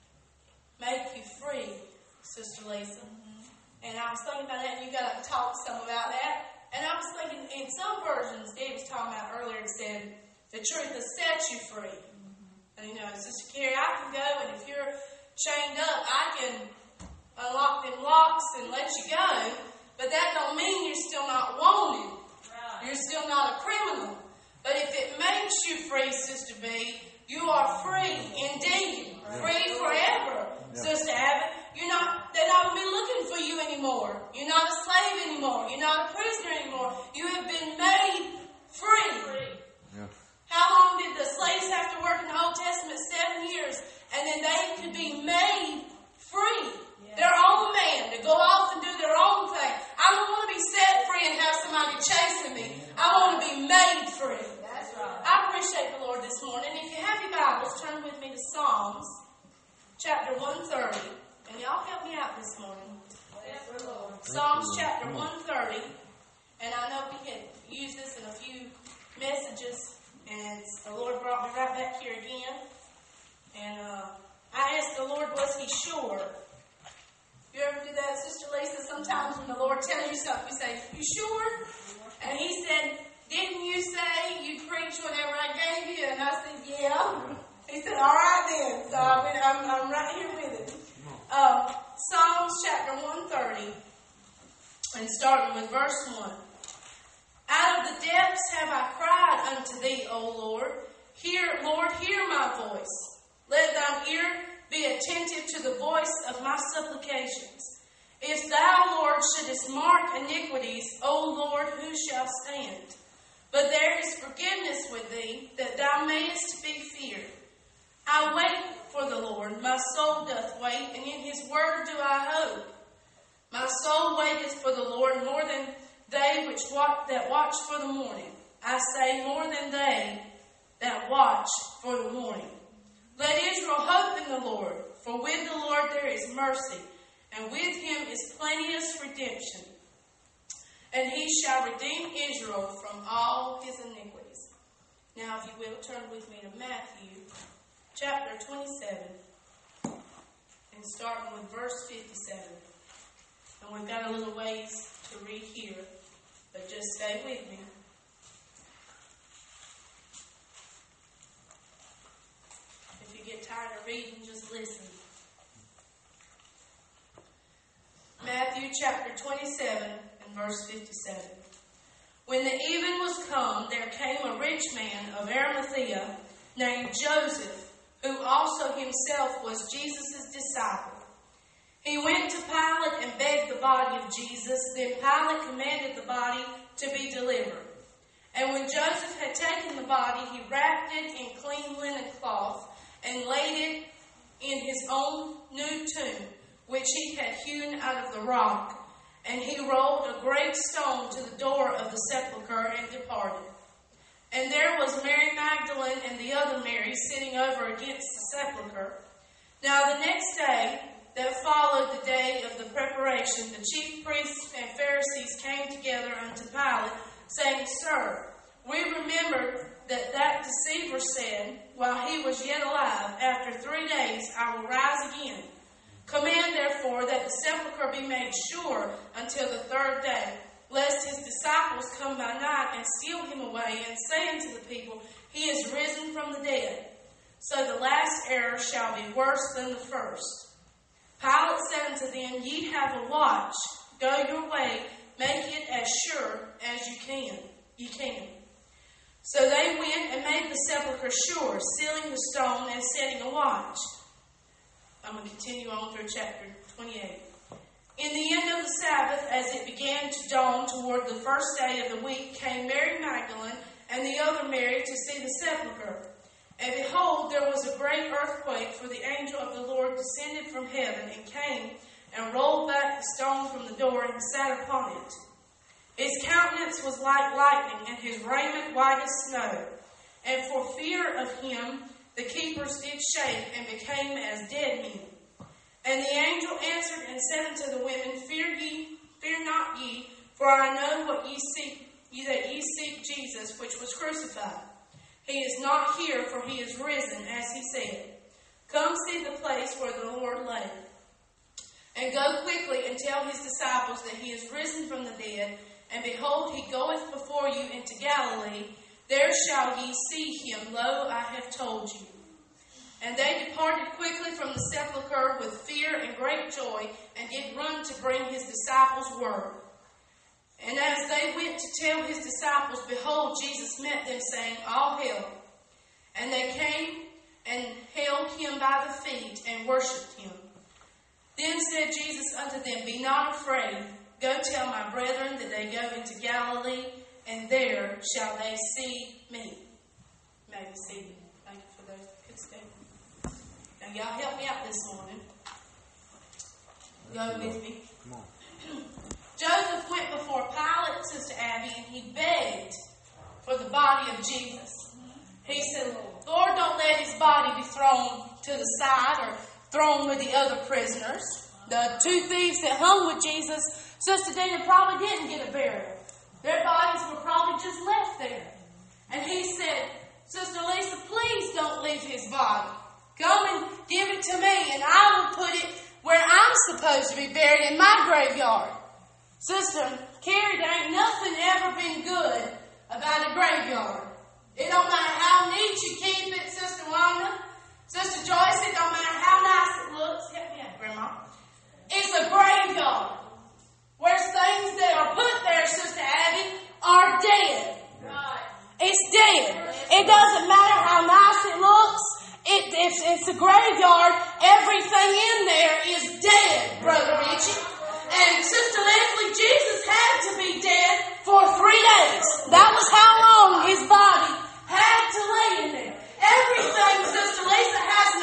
make you free, Sister Lisa. And I was thinking about that, and you got to talk some about that. And I was thinking, in some versions, Dave was talking about earlier, it said, the truth will set you free. Mm-hmm. And you know, Sister Carrie, I can go, and if you're chained up, I can unlock them locks and let you go. But that don't mean you're still not wanted. Right. You're still not a criminal. But if it makes you free, Sister B, you are free indeed. Right. Free forever. Yeah. Sister Abbott, you're not, they're not going to be looking for you anymore. You're not a slave anymore. You're not a prisoner anymore. You have been made free. free. Yeah. How long did the slaves have to work in the Old Testament? Seven years. And then they could be made free. Yeah. Their own man to go off and do their own thing. I don't want to be set free and have somebody chasing me. I want to be made free. That's right. I appreciate the Lord this morning. If you have your Bibles, turn with me to Psalms chapter one thirty. And y'all help me out this morning. Yes, Lord. Psalms chapter one thirty. And I know we can use this in a few messages. And the Lord brought me right back here again. And uh, I asked the Lord, was He sure? You ever do that, Sister Lisa? Sometimes when the Lord tells you something, you say, you sure? And He said, didn't you say you'd preach whatever I gave you? And I said, yeah. He said, all right then. So I went, I'm, I'm right here with Him. Um, Psalms chapter one thirty. And starting with verse one. Out of the depths have I cried unto thee, O Lord. Hear, Lord, hear my voice. Let thine ear be attentive to the voice of my supplications. If thou, Lord, shouldest mark iniquities, O Lord, who shall stand? But there is forgiveness with thee, that thou mayest be feared. I I wait for the Lord, my soul doth wait, and in his word do I hope. My soul waiteth for the Lord more than they which watch, that watch for the morning. I say more than they that watch for the morning. Let Israel hope in the Lord, for with the Lord there is mercy, and with him is plenteous redemption. And he shall redeem Israel from all his iniquities. Now, if you will, turn with me to Matthew chapter twenty-seven, and starting with verse fifty-seven. And we've got a little ways to read here, but just stay with me. If you get tired of reading, just listen. Matthew chapter twenty-seven and verse fifty-seven. When the even was come, there came a rich man of Arimathea named Joseph, who also himself was Jesus' disciple. He went to Pilate and begged the body of Jesus. Then Pilate commanded the body to be delivered. And when Joseph had taken the body, he wrapped it in clean linen cloth and laid it in his own new tomb, which he had hewn out of the rock. And he rolled a great stone to the door of the sepulchre and departed. And there was Mary Magdalene and the other Mary sitting over against the sepulchre. Now the next day that followed the day of the preparation, the chief priests and Pharisees came together unto Pilate, saying, Sir, we remember that that deceiver said, while he was yet alive, after three days I will rise again. Command therefore that the sepulchre be made sure until the third day, lest his disciples come by night and steal him away, and say unto the people, He is risen from the dead. So the last error shall be worse than the first. Pilate said unto them, Ye have a watch. Go your way, make it as sure as you can. Ye can. So they went and made the sepulchre sure, sealing the stone and setting a watch. I'm going to continue on through chapter twenty-eight. In the end of the Sabbath, as it began to dawn toward the first day of the week, came Mary Magdalene and the other Mary to see the sepulchre. And behold, there was a great earthquake, for the angel of the Lord descended from heaven and came and rolled back the stone from the door and sat upon it. His countenance was like lightning, and his raiment white as snow. And for fear of him, the keepers did shake and became as dead men. And the angel answered and said unto the women, Fear ye, fear not ye, for I know what ye seek, ye that ye seek Jesus, which was crucified. He is not here, for he is risen, as he said. Come see the place where the Lord lay. And go quickly and tell his disciples that he is risen from the dead, and behold, he goeth before you into Galilee. There shall ye see him. Lo, I have told you. And they departed quickly from the sepulchre with fear and great joy, and did run to bring his disciples word. And as they went to tell his disciples, behold, Jesus met them, saying, All hail. And they came and held him by the feet and worshipped him. Then said Jesus unto them, Be not afraid. Go tell my brethren that they go into Galilee, and there shall they see me. May we see them. Thank you for those good statements. Now, y'all help me out this morning. Go with me. Come on. Joseph went before Pilate, Sister Abby, and he begged for the body of Jesus. He said, Lord, don't let his body be thrown to the side or thrown with the other prisoners. The two thieves that hung with Jesus, Sister Dana, probably didn't get a burial. Their bodies were probably just left there. And he said, Sister Lisa, please don't leave his body. Come and give it to me, and I will put it where I'm supposed to be buried, in my graveyard. Sister Carrie, there ain't nothing ever been good about a graveyard. It don't matter how neat you keep it, Sister Wanda. Sister Joyce, it don't matter how nice it looks. Help me out, Grandma. It's a graveyard. Where things that are put there, Sister Abby, are dead. Right. It's dead. It doesn't matter how nice it looks. It, it's, it's a graveyard. Everything in there is dead, Brother Richie. And Sister Leslie, Jesus had to be dead for three days. That was how long his body had to lay in there. Everything, Sister Lisa, has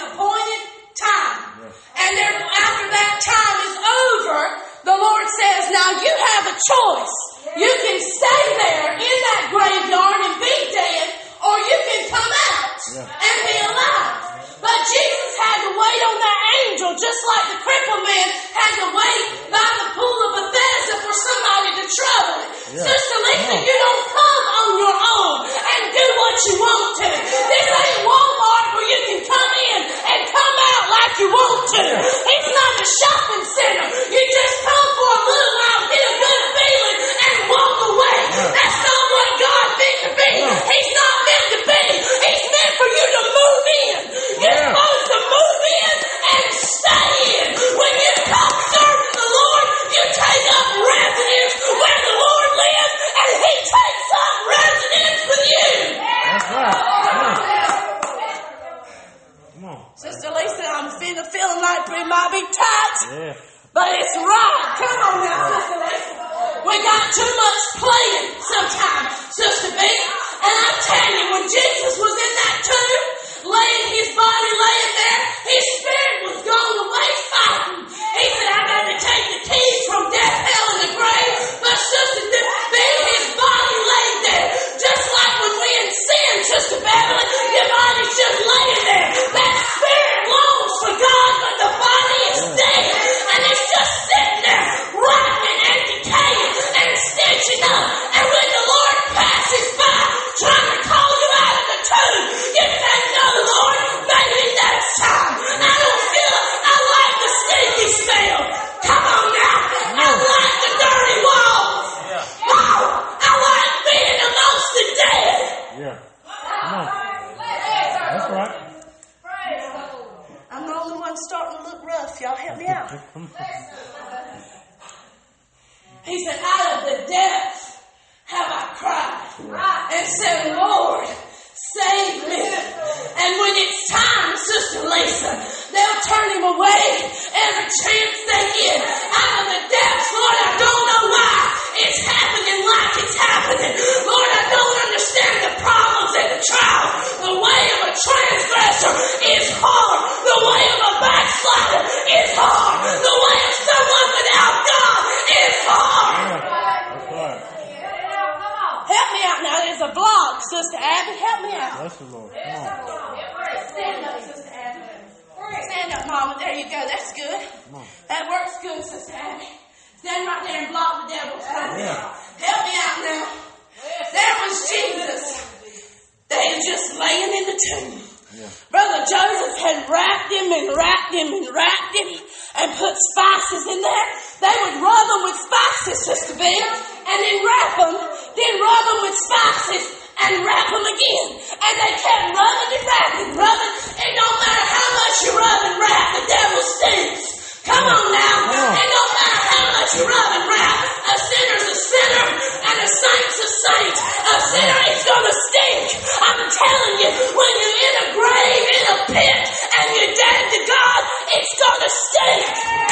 He said, out of the depths have I cried and said, Lord, save me. And when it's time, Sister Lisa, they'll turn him away every chance they get. Out of the depths, Lord, I don't know why it's happening like it's happening. Lord, I don't understand the problems and the trials. The way of a transgressor is hard. The way of a backslider is hard. The way of someone without God is hard. That's right. Help me out now. There's a vlog, Sister Abby. Help me out. Bless the Lord. Come on. Stand up, Sister Abby. Stand up, Mama. There you go. That's good. That works good, Sister Abby. Stand right there and block the devil. Yeah. Help me out now. There was Jesus. They were just laying in the tomb. Yeah. Brother Joseph had wrapped him and wrapped him and wrapped him and put spices in there. They would rub them with spices, Sister B, and then wrap them, then rub them with spices and wrap them again. And they kept rubbing and wrapping, rubbing. It don't matter how much you rub and wrap, the devil stinks. Come on now. It don't matter how much you rub and wrap. A sinner's a sinner and a saint's a saint. A sinner is gonna stink. I'm telling you, when you're in a grave, in a pit, and you're dead to God, it's gonna stink.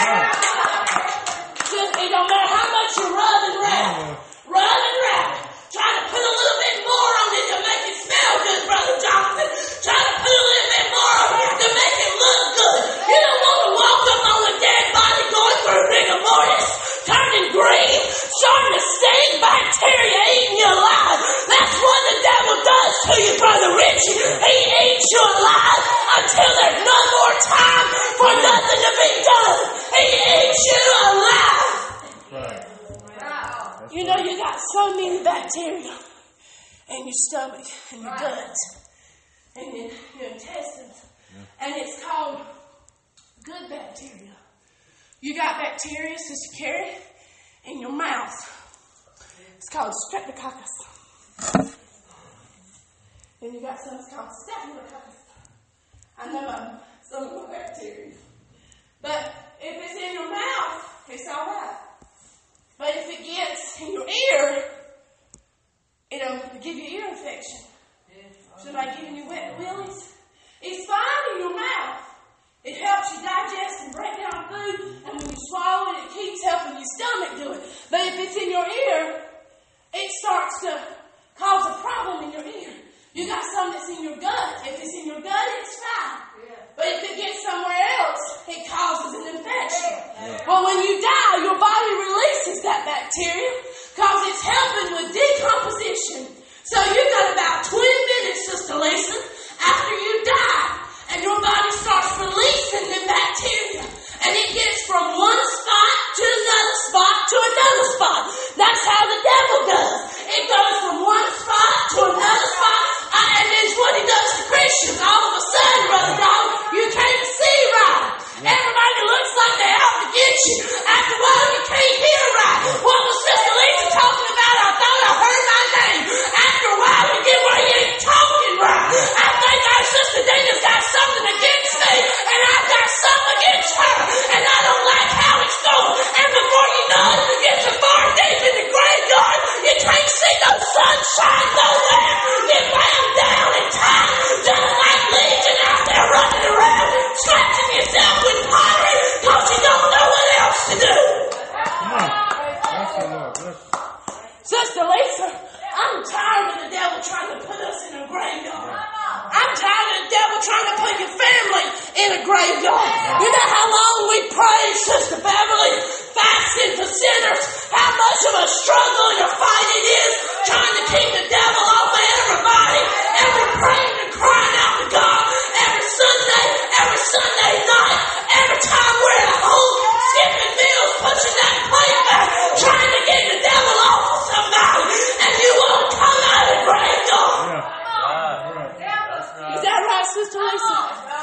It don't matter how much you rub and wrap. Rub and wrap. Try to put a little bit more on it to make it smell good, Brother Jonathan. Try to put a little bit more on it to make it look good. You don't want to walk up on a dead body going through rigor mortis, turning green, starting to stink, bacteria eating you alive. That's what the devil does to you, Brother Richie. He eats you alive until there's no more time for nothing to be done. He eats you alive. Right. You know, you got so many bacteria in your stomach and your gut and in your intestines. And it's called good bacteria. You got bacteria, Sister Carrie, in your mouth. It's called streptococcus. And you got something called staphylococcus. I know I'm some of my bacteria. But if it's in your mouth, it's all right. But if it gets in your ear, it'll give you ear infection. Somebody giving you wet willies. It's fine in your mouth. It helps you digest and break down food, and when you swallow it, it keeps helping your stomach do it. But if it's in your ear, it starts to cause a problem in your ear. You got some that's in your gut. If it's in your gut, it's fine. But if it gets somewhere else, it causes an infection. Well, when you die, your body releases that bacteria because it's helping with decomposition. So you got about twenty minutes, Sister Lisa, after you die, and your body starts releasing the bacteria. And it gets from one spot to another spot to another spot. That's how the devil does. It goes from one spot to another spot. And it's what he does to Christians. All of a sudden, Brother Dog, you can't see right. Everybody looks like they're out to get you. After a while, you can't hear right. What was Sister Lisa talking about? I thought I heard my name. After a while, you get where you ain't talking right. I think our Sister Dana's got something against me, and I've got something against her, and I don't like how it's going. And before you know it, you get so far deep in the graveyard, you can't see no sunshine nowhere. You're bound down and tied, just like Legion out there running around, scratching yourself with pottery, because you don't know what else to do. Come on. Bless the Lord. Bless the Lord. Sister Lisa, I'm tired of the devil trying to put us in a graveyard. I'm tired of the devil trying to put your family in a graveyard. You know how long we prayed, Sister Beverly, fasting for sinners, how much of a struggle and a fight it is trying to keep the devil off of everybody. And we're praying and crying out to God every Sunday, every Sunday night, every time we're at home, skipping meals, pushing that plate back, trying to get the devil off of somebody. And you won't come out of the graveyard. Yeah. Is that right, Sister Lisa?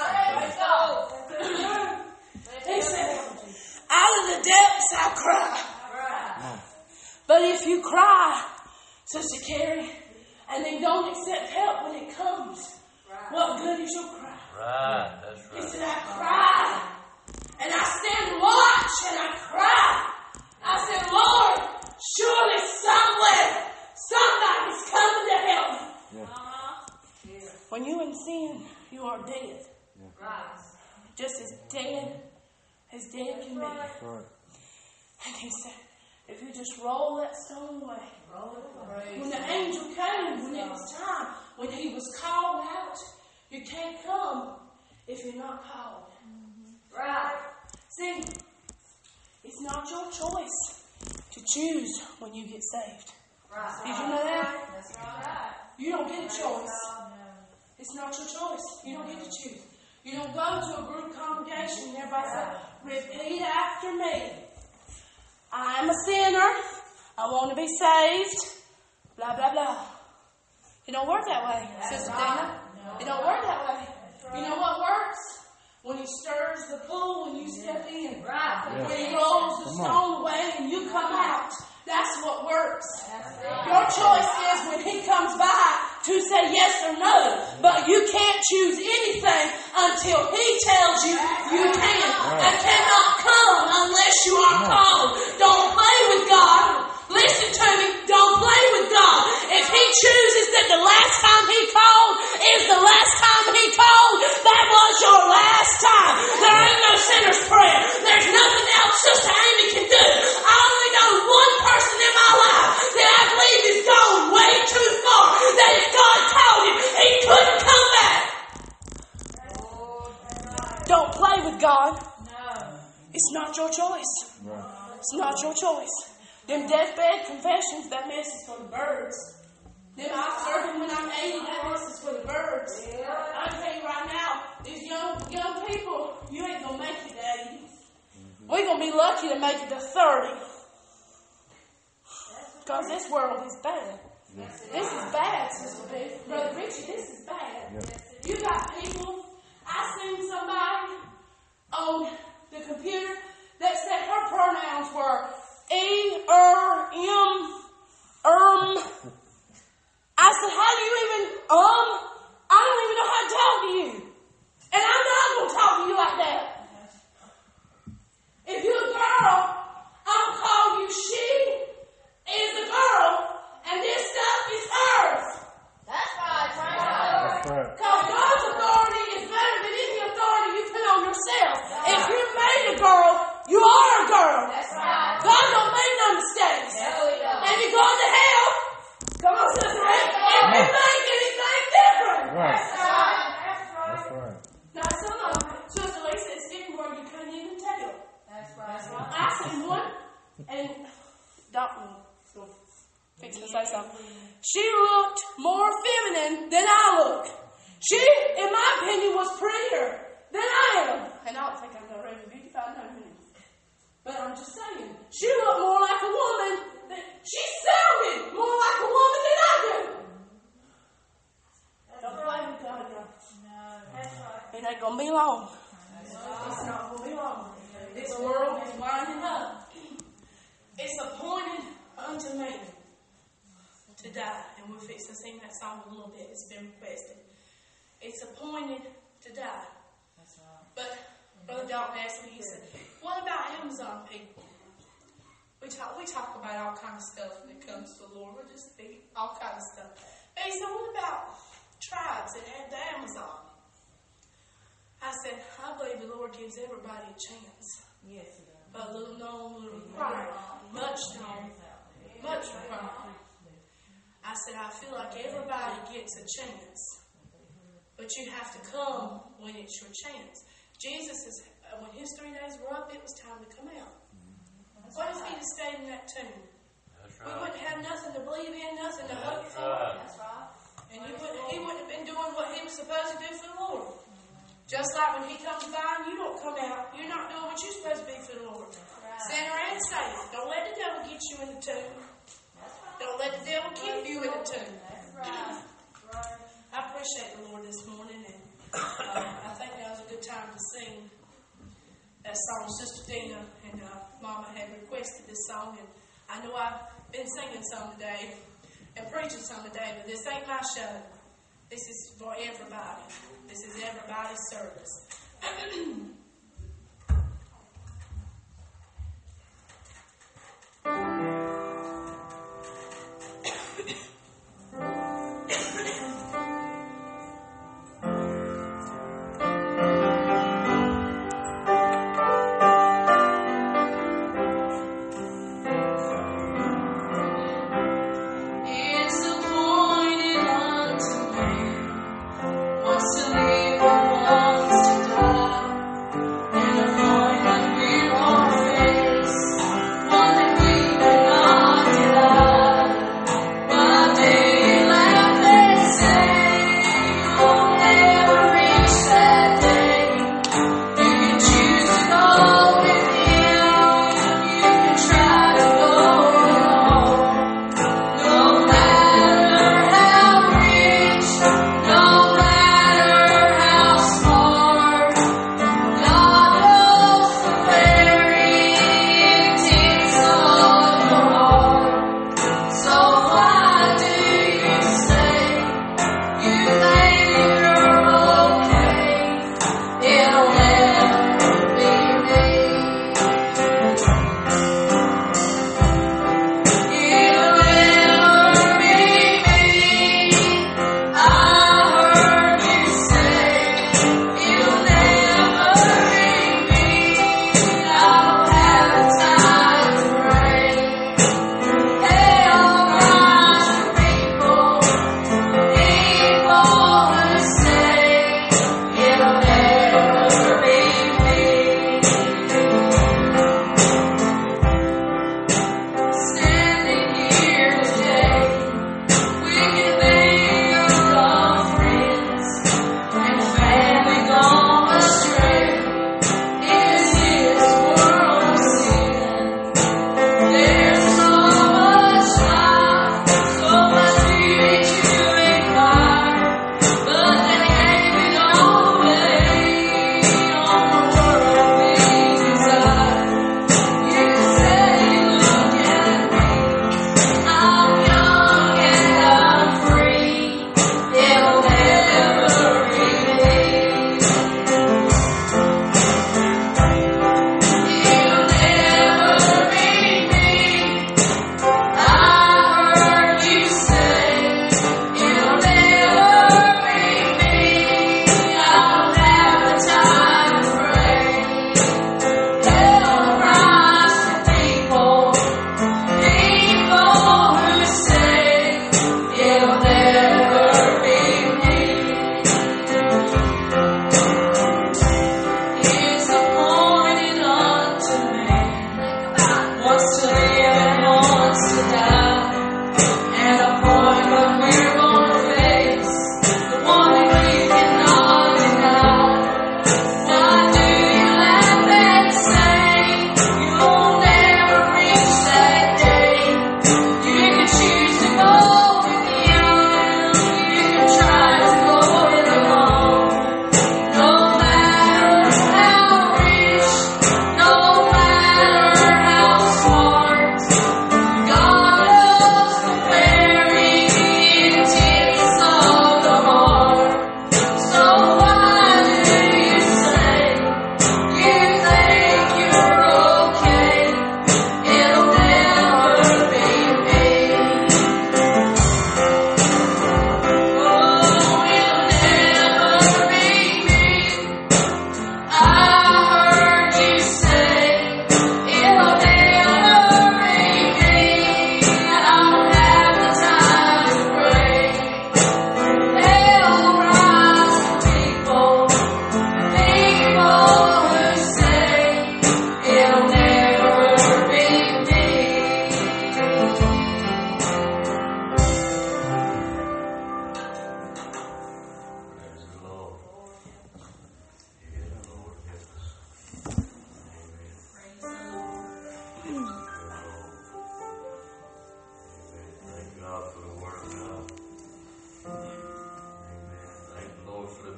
He said, out of the depths I cry. But if you cry, Sister Carrie, and then don't accept help when it comes, what good is your cry? Right, that's He right. said, I cry, and I stand watch and I cried. I said, Lord, surely somewhere, somebody's coming to help me. Yeah. When you're in sin, you are dead. Right. Just as dead as dead can be. That's right. And he said, if you just roll that stone away. When the angel came, when it was time, when he was called out, you can't come if you're not called. Right. See, it's not your choice to choose when you get saved. Right. Did you know that? That's right. You don't get a choice. It's not your choice. You don't get to choose. You don't go to a group congregation and everybody says, repeat after me. I'm a sinner. I want to be saved. Blah, blah, blah. It don't work that way, Sister Dana. It don't work that way. You know what works? When he stirs the pool and you step in. Right. Yeah. When he rolls the Come on. stone away and you come out. That's what works. Your choice is when he comes by to say yes or no. But you can't choose anything until he tells you you can and cannot come unless you are called. Don't play with God. Listen to me. Don't play with God. If he chooses that the last time he called is the last time he called, that was your last time. There ain't no sinner's prayer. There's nothing else Sister Amy can do. I only know one person in my life that I believe is gone way too far. That if God called him, he couldn't come back. Don't play with God. It's not your choice. Right. It's not your choice. Them deathbed confessions, that mess is for the birds. Them I serve him when I'm eighty, that mess is for the birds. I tell you right now, these young young people, you ain't gonna make it to eighty. We're gonna be lucky to make it to thirty. Because this world is bad. This is bad, Sister B. Brother Richie, this is bad. Yeah. You got people, I seen somebody on the computer that said her pronouns were E, er, M, erm. I said, how do you even, um, I don't even know how to talk to you. And I'm not going to talk to you like that. If you're a girl, I'm going to call you she is a girl, and this stuff is hers. That's right, right. That's right. Because God's authority is better than any authority you put on yourself. If you're made a girl, you are a girl. That's right. God don't make no mistakes. No, he don't. And you're going to hell. Come on, Sister Ray. If you make anything different. Right. That's right. That's right. Now, some of them, Sister Lisa, it's getting where you couldn't even tell. That's right. I seen one, and Dalton will fix to say something. She looked more feminine than I look. She, in my opinion, was prettier than I am. And I don't think I'm no Raven Beauty if I know her. But I'm just saying, she looked more like a woman. Than, she sounded more like a woman than I do. Don't play with God, y'all. It ain't gonna be long. It's not gonna be long. This world is winding up. It's appointed unto man to die. And we're fixing to sing that song a little bit. It's been requested. It's appointed to die. That's right. But Brother Dalton asked me, he said, what about Amazon people? We talk we talk about all kinds of stuff when it comes to the Lord. We're just thinking all kinds of stuff. But he said, what about tribes that had the Amazon? I said, I believe the Lord gives everybody a chance. Yes, he does. A little known, a little required. Much known, much required. I said, I feel like everybody gets a chance. But you have to come when it's your chance. Jesus is, uh, when his three days were up, it was time to come out. What if he had stayed in that tomb? That's We right. wouldn't have nothing to believe in, nothing to hope That's for. right. That's right. And he wouldn't, he wouldn't have been doing what he was supposed to do for the Lord. Just like when he comes by and you don't come out, you're not doing what you're supposed to be for the Lord. Sinner and saint. Don't let the devil get you in the tomb. Don't let the devil keep you in the tomb. That's right. I appreciate the Lord this morning, and uh, I think that was a good time to sing that song. Sister Dina and uh, Mama had requested this song, and I know I've been singing some today and preaching some today, but this ain't my show. This is for everybody. This is everybody's service.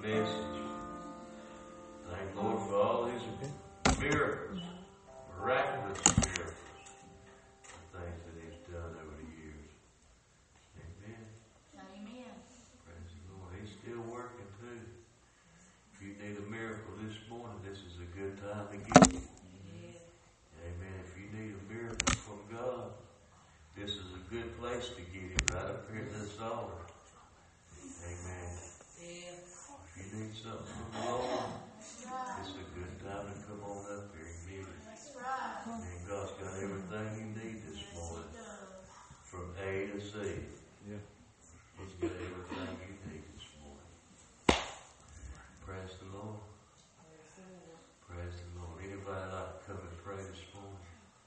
message. Thank Lord for all these miracles, miraculous miracles, the things that He's done over the years. Amen. Amen. Praise the Lord. He's still working too. If you need a miracle this morning, this is a good time to get it. Amen. If you need a miracle from God, this is a good place to get it, right up here at this altar. Amen. If you need something from the Lord, it's a good time to come on up here and get it. That's right. And God's got everything you need this morning, from A to Z. Yeah. He's got everything you need this morning. Praise the Lord. Praise the Lord. Anybody like to come and pray this morning?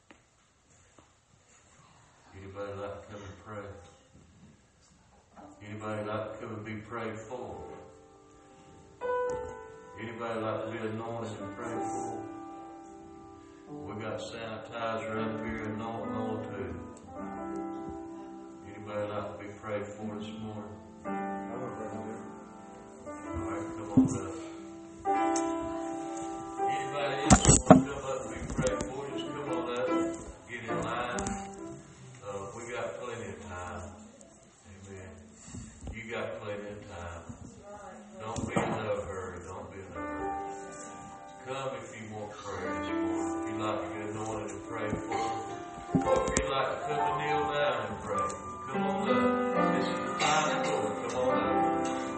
Anybody like to come and pray? Anybody like to come and be prayed for? Anybody like to be anointed and prayed for? We got sanitizer up here and anointing oil too. Anybody like to be prayed for this morning? I would rather do. All right, come on up. Anybody else want to come up and be prayed for? Just come on up, get in line. Uh, we got plenty of time. Amen. You got plenty of time. Don't be in no hurry. Don't be in no hurry. Come if you want prayer this morning. If you like to get anointed and pray for, or if you like to come and kneel down and pray, come on up. This is the time to go. Come on up.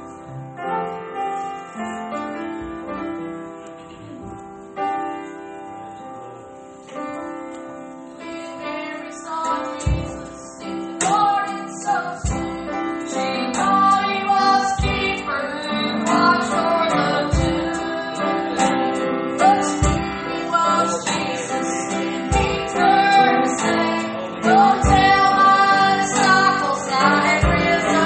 Mary saw Jesus in the garden so soon. She thought He was keeper who watched o'er the tomb. But she knew He was Jesus, and He turned to say, "Go tell my disciples I have risen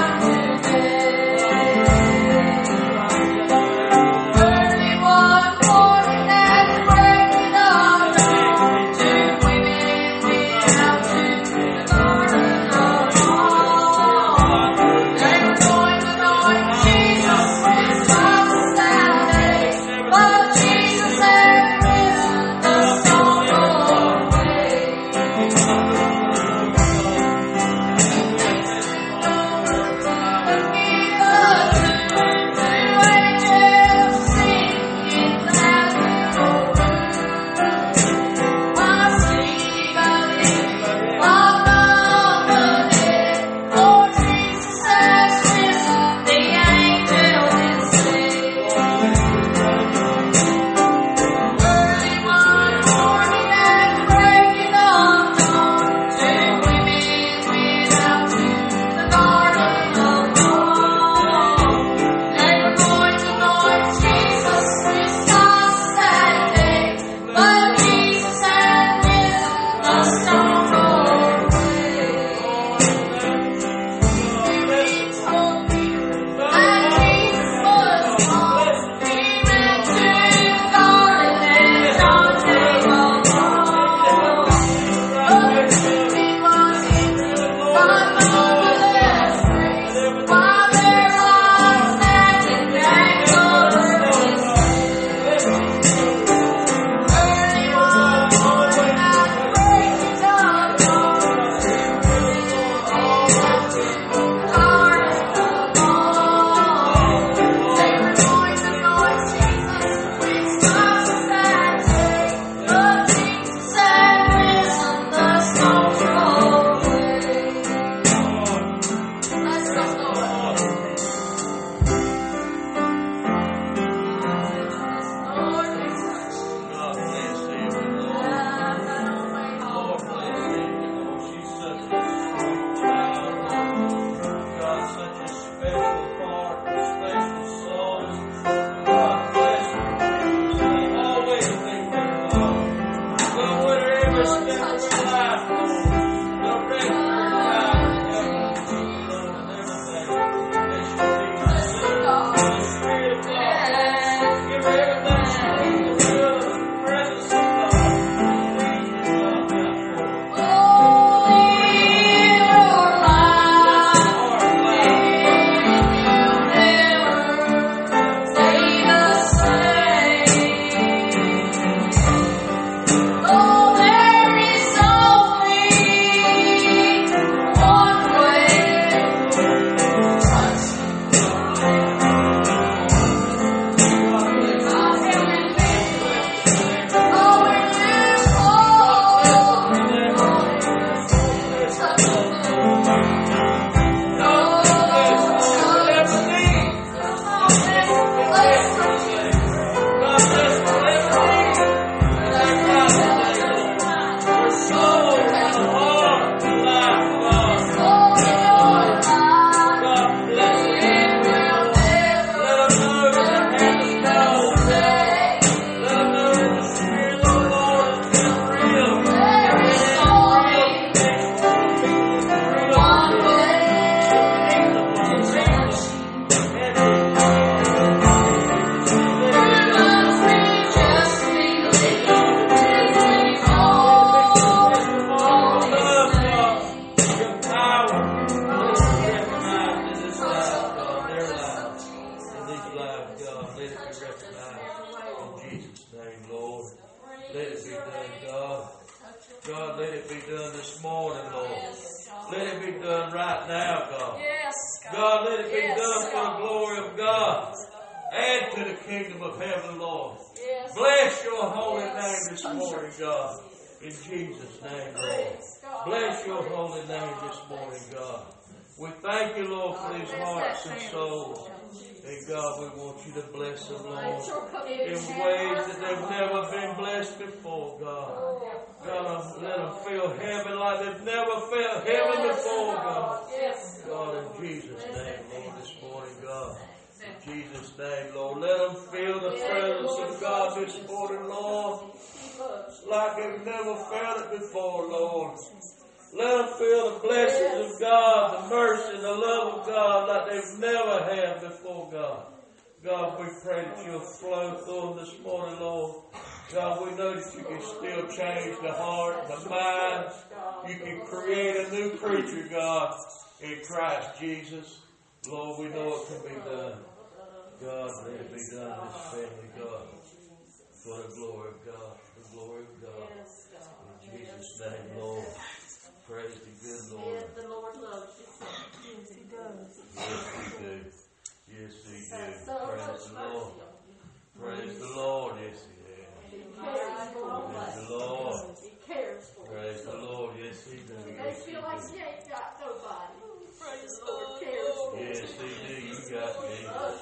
recognized, God. Let it be recognized in Jesus' name, Lord. Let it be done, God. God, let it be done this morning, Lord. Let it be done right now, God. Yes, God, let it be Yes, done for the God. glory of God. Add to the kingdom of heaven, Lord. Yes. Bless your holy Yes. name this morning, God. In Jesus' name, Lord. Bless your holy name this morning, God. We thank you, Lord, for these hearts and souls. And God, we want you to bless them, Lord, in ways that they've never been blessed before, God. God, let them feel heaven like they've never felt heaven before, God. Yes. God, in Jesus' name, Lord, this morning, God. In Jesus' name, Lord, let them feel the presence of God this morning, Lord, like they've never felt it before, Lord. Let them feel the blessings of God, the mercy and the love of God like they've never had before, God. God, we pray that you'll flow through them this morning, Lord. God, we know that you can still change the heart, the mind. You can create a new creature, God, in Christ Jesus. Lord, we know it can be done. God, let it be done in this family, God, for the glory of God, the glory of God. In Jesus' name, Lord. Praise the good Lord. The Lord loves you. Yes, he does. Yes, He do. Yes, He do. So Praise much the mercy Lord. on you. Praise the Lord. Yes, He He cares for you. is. Praise the Lord. He cares for you. Praise the Lord. Yes, He do. They Yes, He feel like do. you ain't got nobody. Praise the Lord cares for you. Yes, He do. You got Jesus.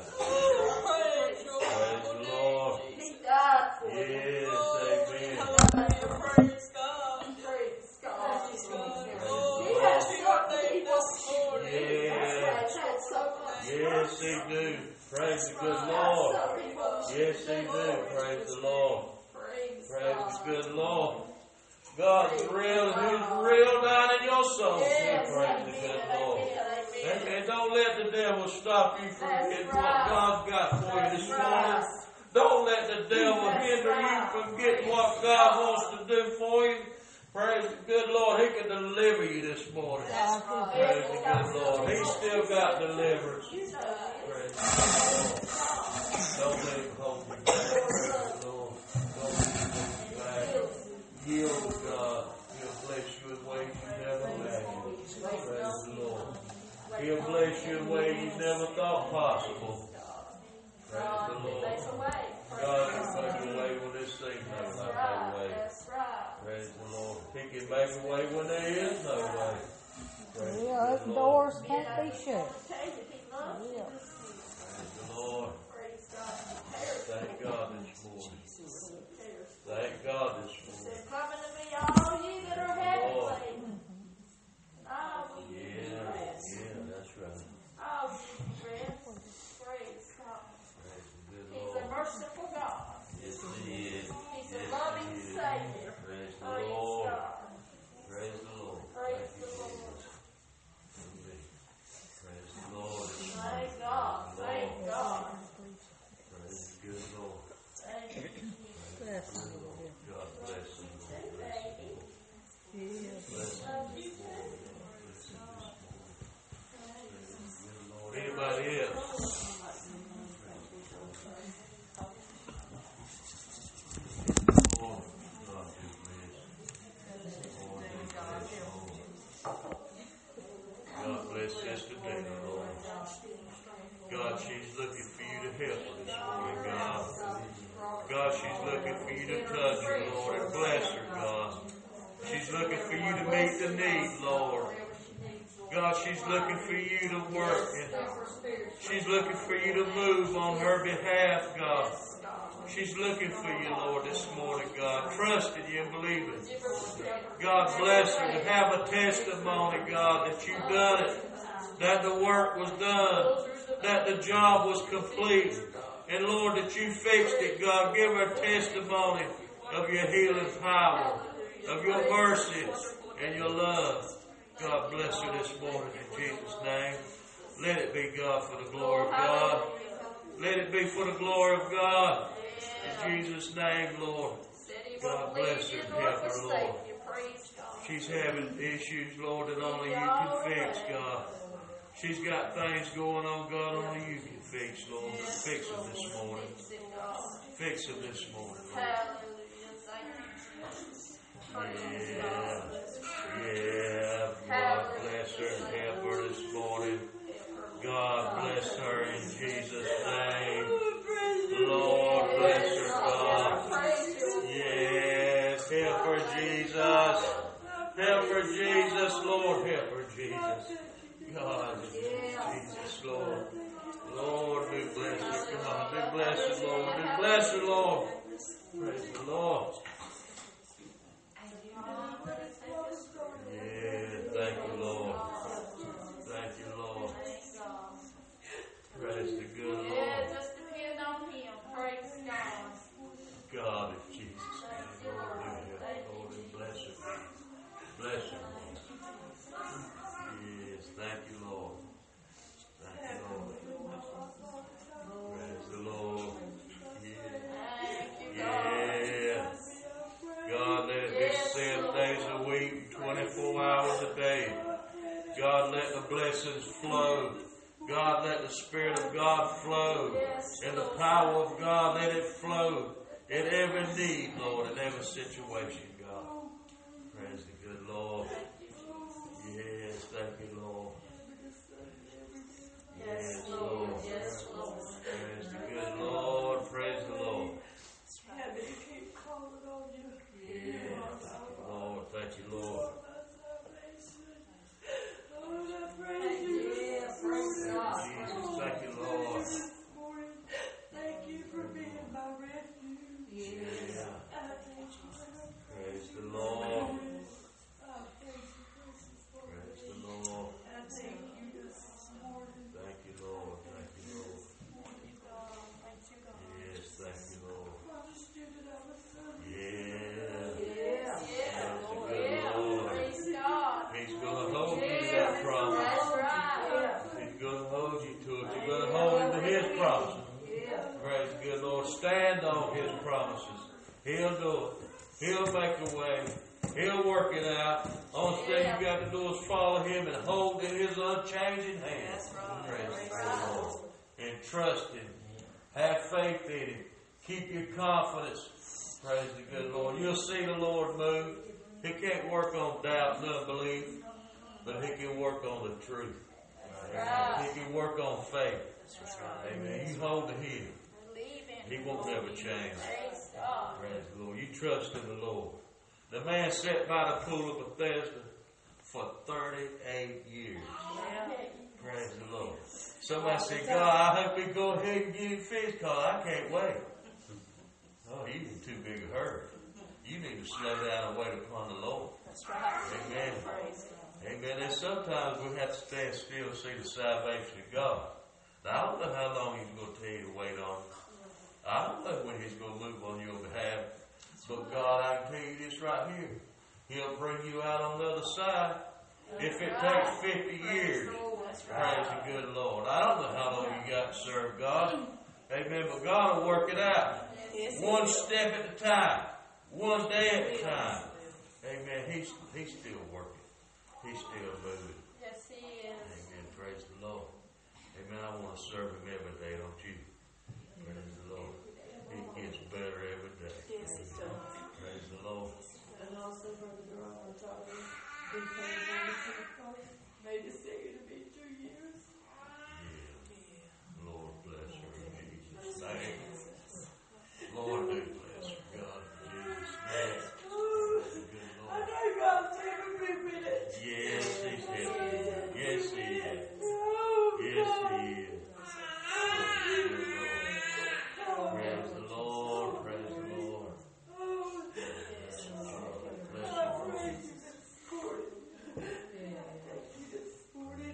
Praise Praise the Lord. He died for you. Yes, amen. Praise God. Praise God. He has something he wants to do. Yes. That's right. That's so much. Yes, He do. Praise the good Lord. Something he wants to Yes, He do. Praise the Lord. Praise Praise God. the good Lord. God's real, He's real down in your soul. Yes, Praise the good Lord. amen, And, and don't let the devil stop you from That's getting right. what God's got for you this That's morning. right. Don't let the devil That's hinder right. you from getting what God wants to do for you. Praise the good Lord. He can deliver you this morning. That's right. Praise the good Lord. He's still got deliverance. Praise the Lord. Don't let him hold you back. Praise the Lord. Don't let him hold you back. Yield to God. He'll bless you in ways you never imagined. Praise the Lord. He'll bless you in ways you never thought possible. Praise the Lord. God can make a way when this thing never like no way. That's right. Praise the Lord. He can make a way when there is no way. Praise Yeah, the those good Lord. doors can't be shut. Tell you, he loves you. Yeah. Praise the Lord. Praise God. He cares. Thank God this morning. Thank God this He morning. said, come unto me, all ye that are heavy Lord. laden. I will give Yeah, you rest. yeah, that's right. I'll give you rest. Praise God. Praise the good He's Lord. a merciful God. Yes, He is. He's Yes, a loving He is. Savior. Praise the Praise Lord. God. Praise the Lord. Praise Thank the you, Lord. Jesus. Amen. Praise the Lord. Thank God. Thank God. Praise the good Lord. Thank you. Praise the good Lord. God bless you. Lord. Bless you. Lord. Bless you Love you this too. morning. Bless you this morning. Praise the good Lord. Anybody else? Lord, God be blessed. Lord, God bless Sister Dana, Lord. God, she's looking for you to help her this morning, God. God, she's looking for you to touch her, Lord, and bless her, God. She's looking for you to meet the need, Lord. God, she's looking for you to work, and she's looking for you to move on her behalf, God. She's looking for you, Lord, this morning, God, trusting you and believing. God bless her to have a testimony, God, that you've done it, that the work was done, that the job was complete, and Lord, that you fixed it, God. Give her testimony of your healing power, of your mercy and your love. God bless her this morning in Jesus' name. Let it be, God, for the glory of God. Let it be for the glory of God. In Jesus' name, Lord. God bless her and help her, Lord. She's having issues, Lord, that only you can fix, God. She's got things going on, God, only you can fix, Lord. Fix them this morning. Fix them this morning, Lord. Hallelujah. Thank you, Jesus. Yeah. Yeah. God bless her and help her this morning. God bless her in Jesus' name. Lord bless her, God. Yes. Help her, Jesus. Help her, Jesus. Lord, help her, Jesus. God, Jesus, Lord. Lord, we bless her, God. We bless her, Lord. We bless her, Lord. Praise the Lord. Yeah, thank you, Lord. Thank you, Lord. Praise the good Yeah, Lord. just depend on Him. Praise God. God, in Jesus' name, Lord, do help. Lord, and bless her. Bless her, Lord. Yes, thank you, Lord. Thank you, Lord. Praise the Lord. Yeah. Yeah. God, let it be seven days a week, twenty-four hours a day. God, let the blessings flow. God, let the Spirit of God flow. And the power of God, let it flow in every need, Lord, in every situation, God. Praise the good Lord. Yes, thank you, Lord. Yes, Lord. Yes, Lord. Praise the good Lord. Praise the Lord. Yeah, thank you, Lord. Thank you, Lord. Yeah, praise God. Jesus, thank you, Lord. Thank you for being my refuge. Yeah. Praise the Lord. Praise the Lord. I thank you this morning. Thank you, Lord. Thank you, Lord. Yes, thank you, Lord. Yeah. Yeah, yeah, Praise the Lord. good Yeah, Lord. praise God. He's going to hold you to that promise. That's right. He's going to hold you to it. You're going to hold him to his promises. Praise the good Lord. Stand on his promises. He'll do it. He'll make a way. He'll work it out. Only thing you got to do is follow him and hold in his unchanging hand. Praise the Lord. And trust him. Have faith in him. Keep your confidence. Praise the good Lord. You'll see the Lord move. He can't work on doubt and unbelief, but he can work on the truth. He can work on faith. Amen. You hold to him. He won't never change. Praise God. Praise the Lord. You trust in the Lord. The man sat by the pool of Bethesda for thirty-eight years. Praise the Lord. Somebody said, God, I hope we go ahead and give you fish call. I can't wait. Oh, you in too big a hurry. You need to slow down and wait upon the Lord. That's right. Amen. Amen. And sometimes we have to stand still and see the salvation of God. Now, I don't know how long he's going to tell you to wait on. I don't know when he's going to move on your behalf. But God, I can tell you this right here. He'll bring you out on the other side. If it takes fifty years, praise the good Lord. I don't know how long you got to serve God. Amen. But God will work it out. One step at a time. One day at a time. Amen. He's, he's still working. He's still moving. Yes, He is. Amen. Praise the Lord. Amen. I want to serve him every day, don't you? Praise the Lord. He gets better every day. Yes, it does. Praise the Lord. And also, Brother Durham, on top of it, we came down to the coast, made it say it'll be two years. Yeah. Lord bless her in Jesus' name. Lord do bless her, God, in Jesus' name. Good I Lord. know God's never been with it. Yes, he's helping you. Yes, he is. Oh, Yes, God. he is. Good Lord. Praise the Lord. Praise the Lord. Oh, Bless you, Lord. Bless I you, praise you this morning. Thank you this morning.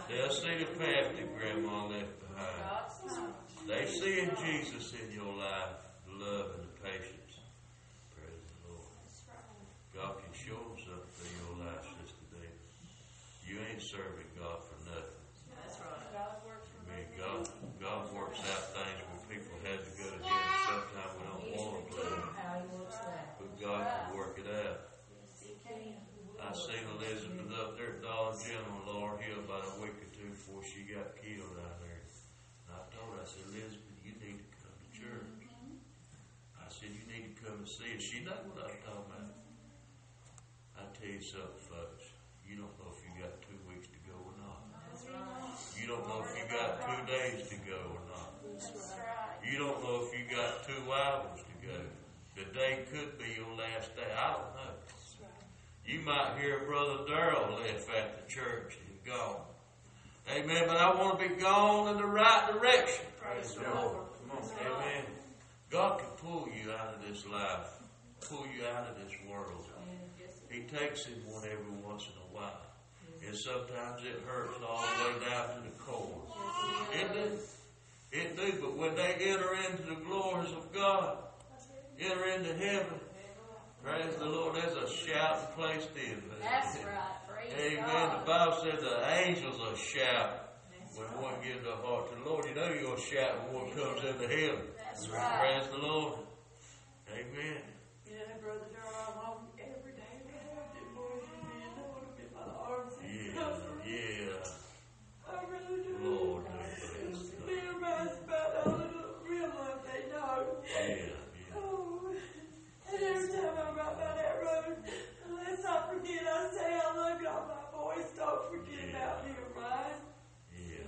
They'll see the path that Grandma left behind. They seeing Jesus in your life, the love and the patience. Praise the Lord. God can show them something through your life, Sister David. You ain't serving God for nothing. That's right. Amen. God, God works out things when people have to go to Him. Sometimes we don't want to play, but God can work it out. I seen Elizabeth up there at Dollar General, Laura Hill, about a week or two before she got killed out there. And I told her, I said, Elizabeth, you need to come to church. I said, you need to come and see us. She knows what I'm talking about. I tell you something, folks. You don't know if you got two weeks to go or not. You don't know if you got two days to go or not. You don't know if you got two hours to go. The day could be your last day. I don't know. You might hear Brother Darrell left at the church and gone. Amen. But I want to be gone in the right direction. Praise the Lord. Come on. Amen. God can pull you out of this life, pull you out of this world. He takes him one every once in a while. And sometimes it hurts all the way down to the core. It do. It do. But when they enter into the glories of God, enter into heaven, praise the Lord, there's a shouting place then. That's right. Praise Amen. God. The Bible said the angels are shouting when one gives their heart to the Lord. You know you're going to shout when one comes into heaven. That's right. Praise the Lord. Amen. Yeah, Brother Darrell, I want every day to have it more than me. I want to be my arms and Yeah, cover. yeah. I really do. Lord, bless God. Be reminds about all the real love they know. Yeah, yeah. Oh, and every time I'm right by that road, unless I forget, I say I love you on my voice. Don't forget Yeah. about me, right? Yeah.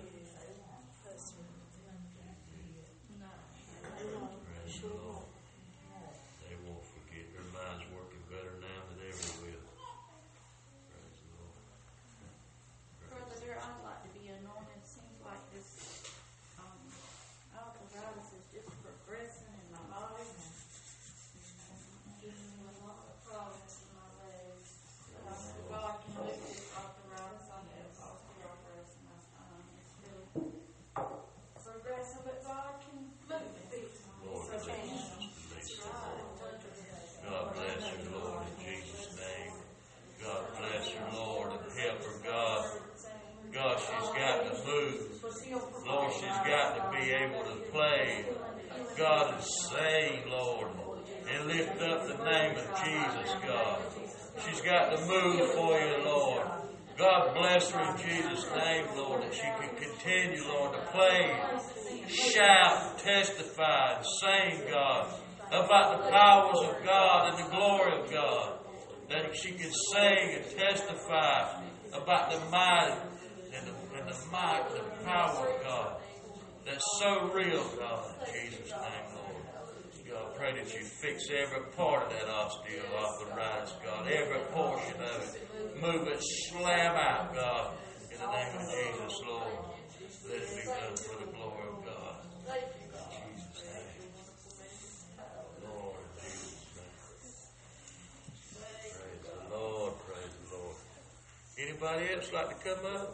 Praise the Lord. They won't forget. Their mind's working better now than ever will. Praise the Lord. Brother Darrell, I'd like to be anointed. Seems like this um, arthritis is just progressing in my body and I'm getting a lot of problems in my legs. But I know God can do this arthritis. I have osteoarthritis in my spine. It's still progressing, but God can move it. Lord, So bless can you, Sister Lisa. God bless her, Lord, in Jesus' name. God bless her, Lord, and help her, God. God, she's got to move. Lord, she's got to be able to play. God, and sing, Lord, and lift up the name of Jesus, God. She's got to move for you, Lord. God bless her in Jesus' name, Lord, that she can continue, Lord, to play, shout, testify, and sing, God, about the powers of God and the glory of God. That she can sing and testify about the might and the, and the might and the power of God. That's so real, God, in Jesus' name, Lord. God, I pray that you fix every part of that osteoarthritis, God, every portion of it. Move it, slam out, God, in the name of Jesus, Lord. Let it be done for the glory of God. In Jesus' name. Lord, in Jesus' name. Praise the Lord, praise the Lord. Anybody else like to come up?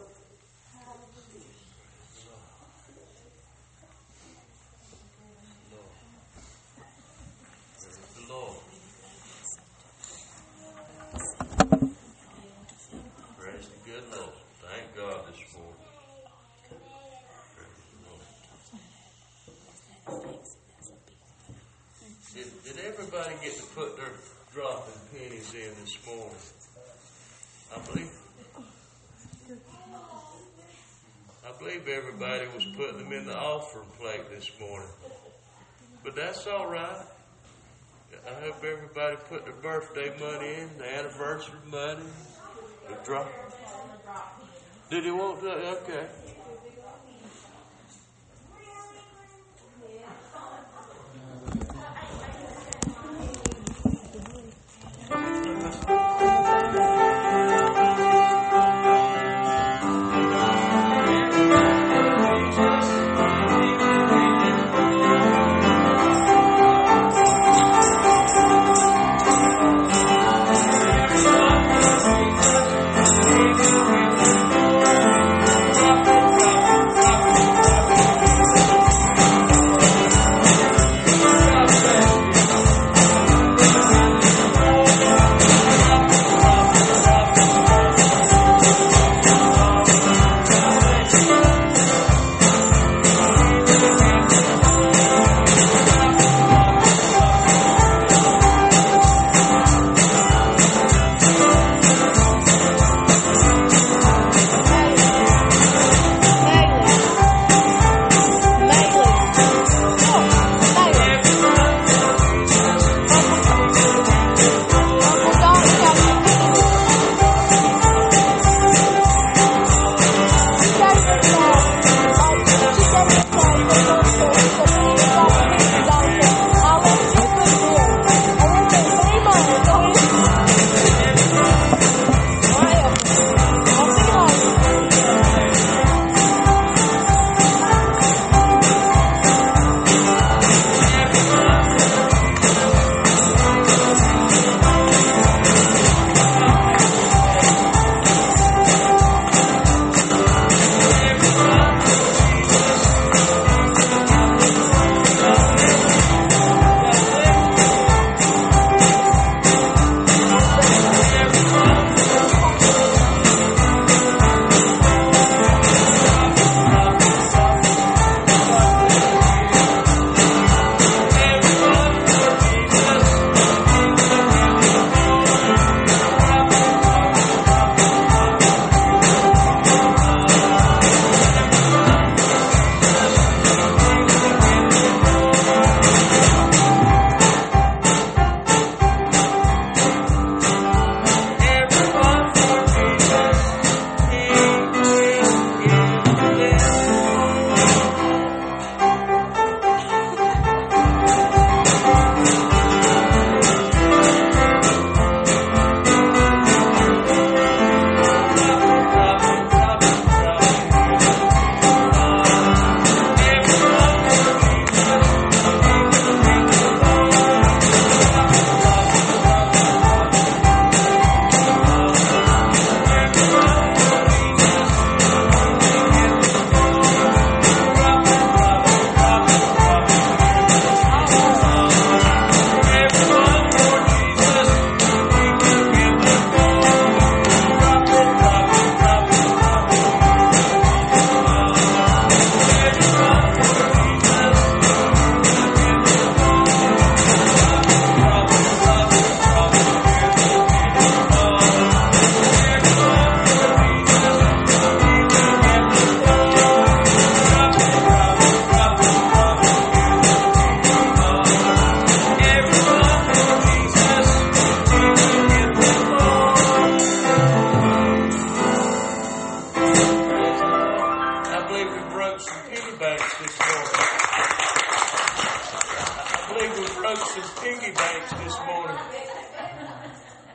Praise the Lord. Praise the good Lord. Thank God this morning. Praise the Lord. Did, did everybody get to put their dropping pennies in this morning? I believe. I believe everybody was putting them in the offering plate this morning. But that's all right. I hope everybody put their birthday money in, the anniversary money, the drop. Did he want that? Okay. Thank you.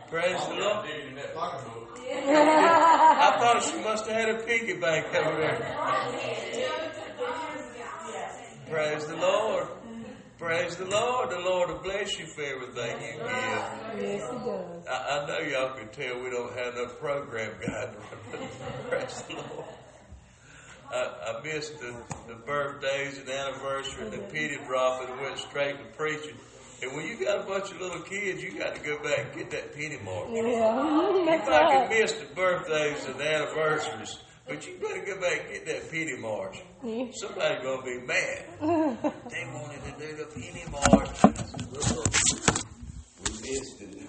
Praise the Lord. Digging in that pocketbook. I thought she must have had a piggy bank over there. Praise the Lord. Praise the Lord. The Lord will bless you for everything you give. Yes, He does. I, I know y'all can tell we don't have enough program guide. Praise the Lord. I, I missed the, the birthdays and anniversary and the pity drop and went straight to preaching. And when you got a bunch of little kids, you got to go back and get that penny mark. Yeah, You that's might can right. miss the birthdays and the anniversaries, but you better go back and get that penny march. Yeah. Somebody's going to be mad. They wanted to do the penny march. We missed it.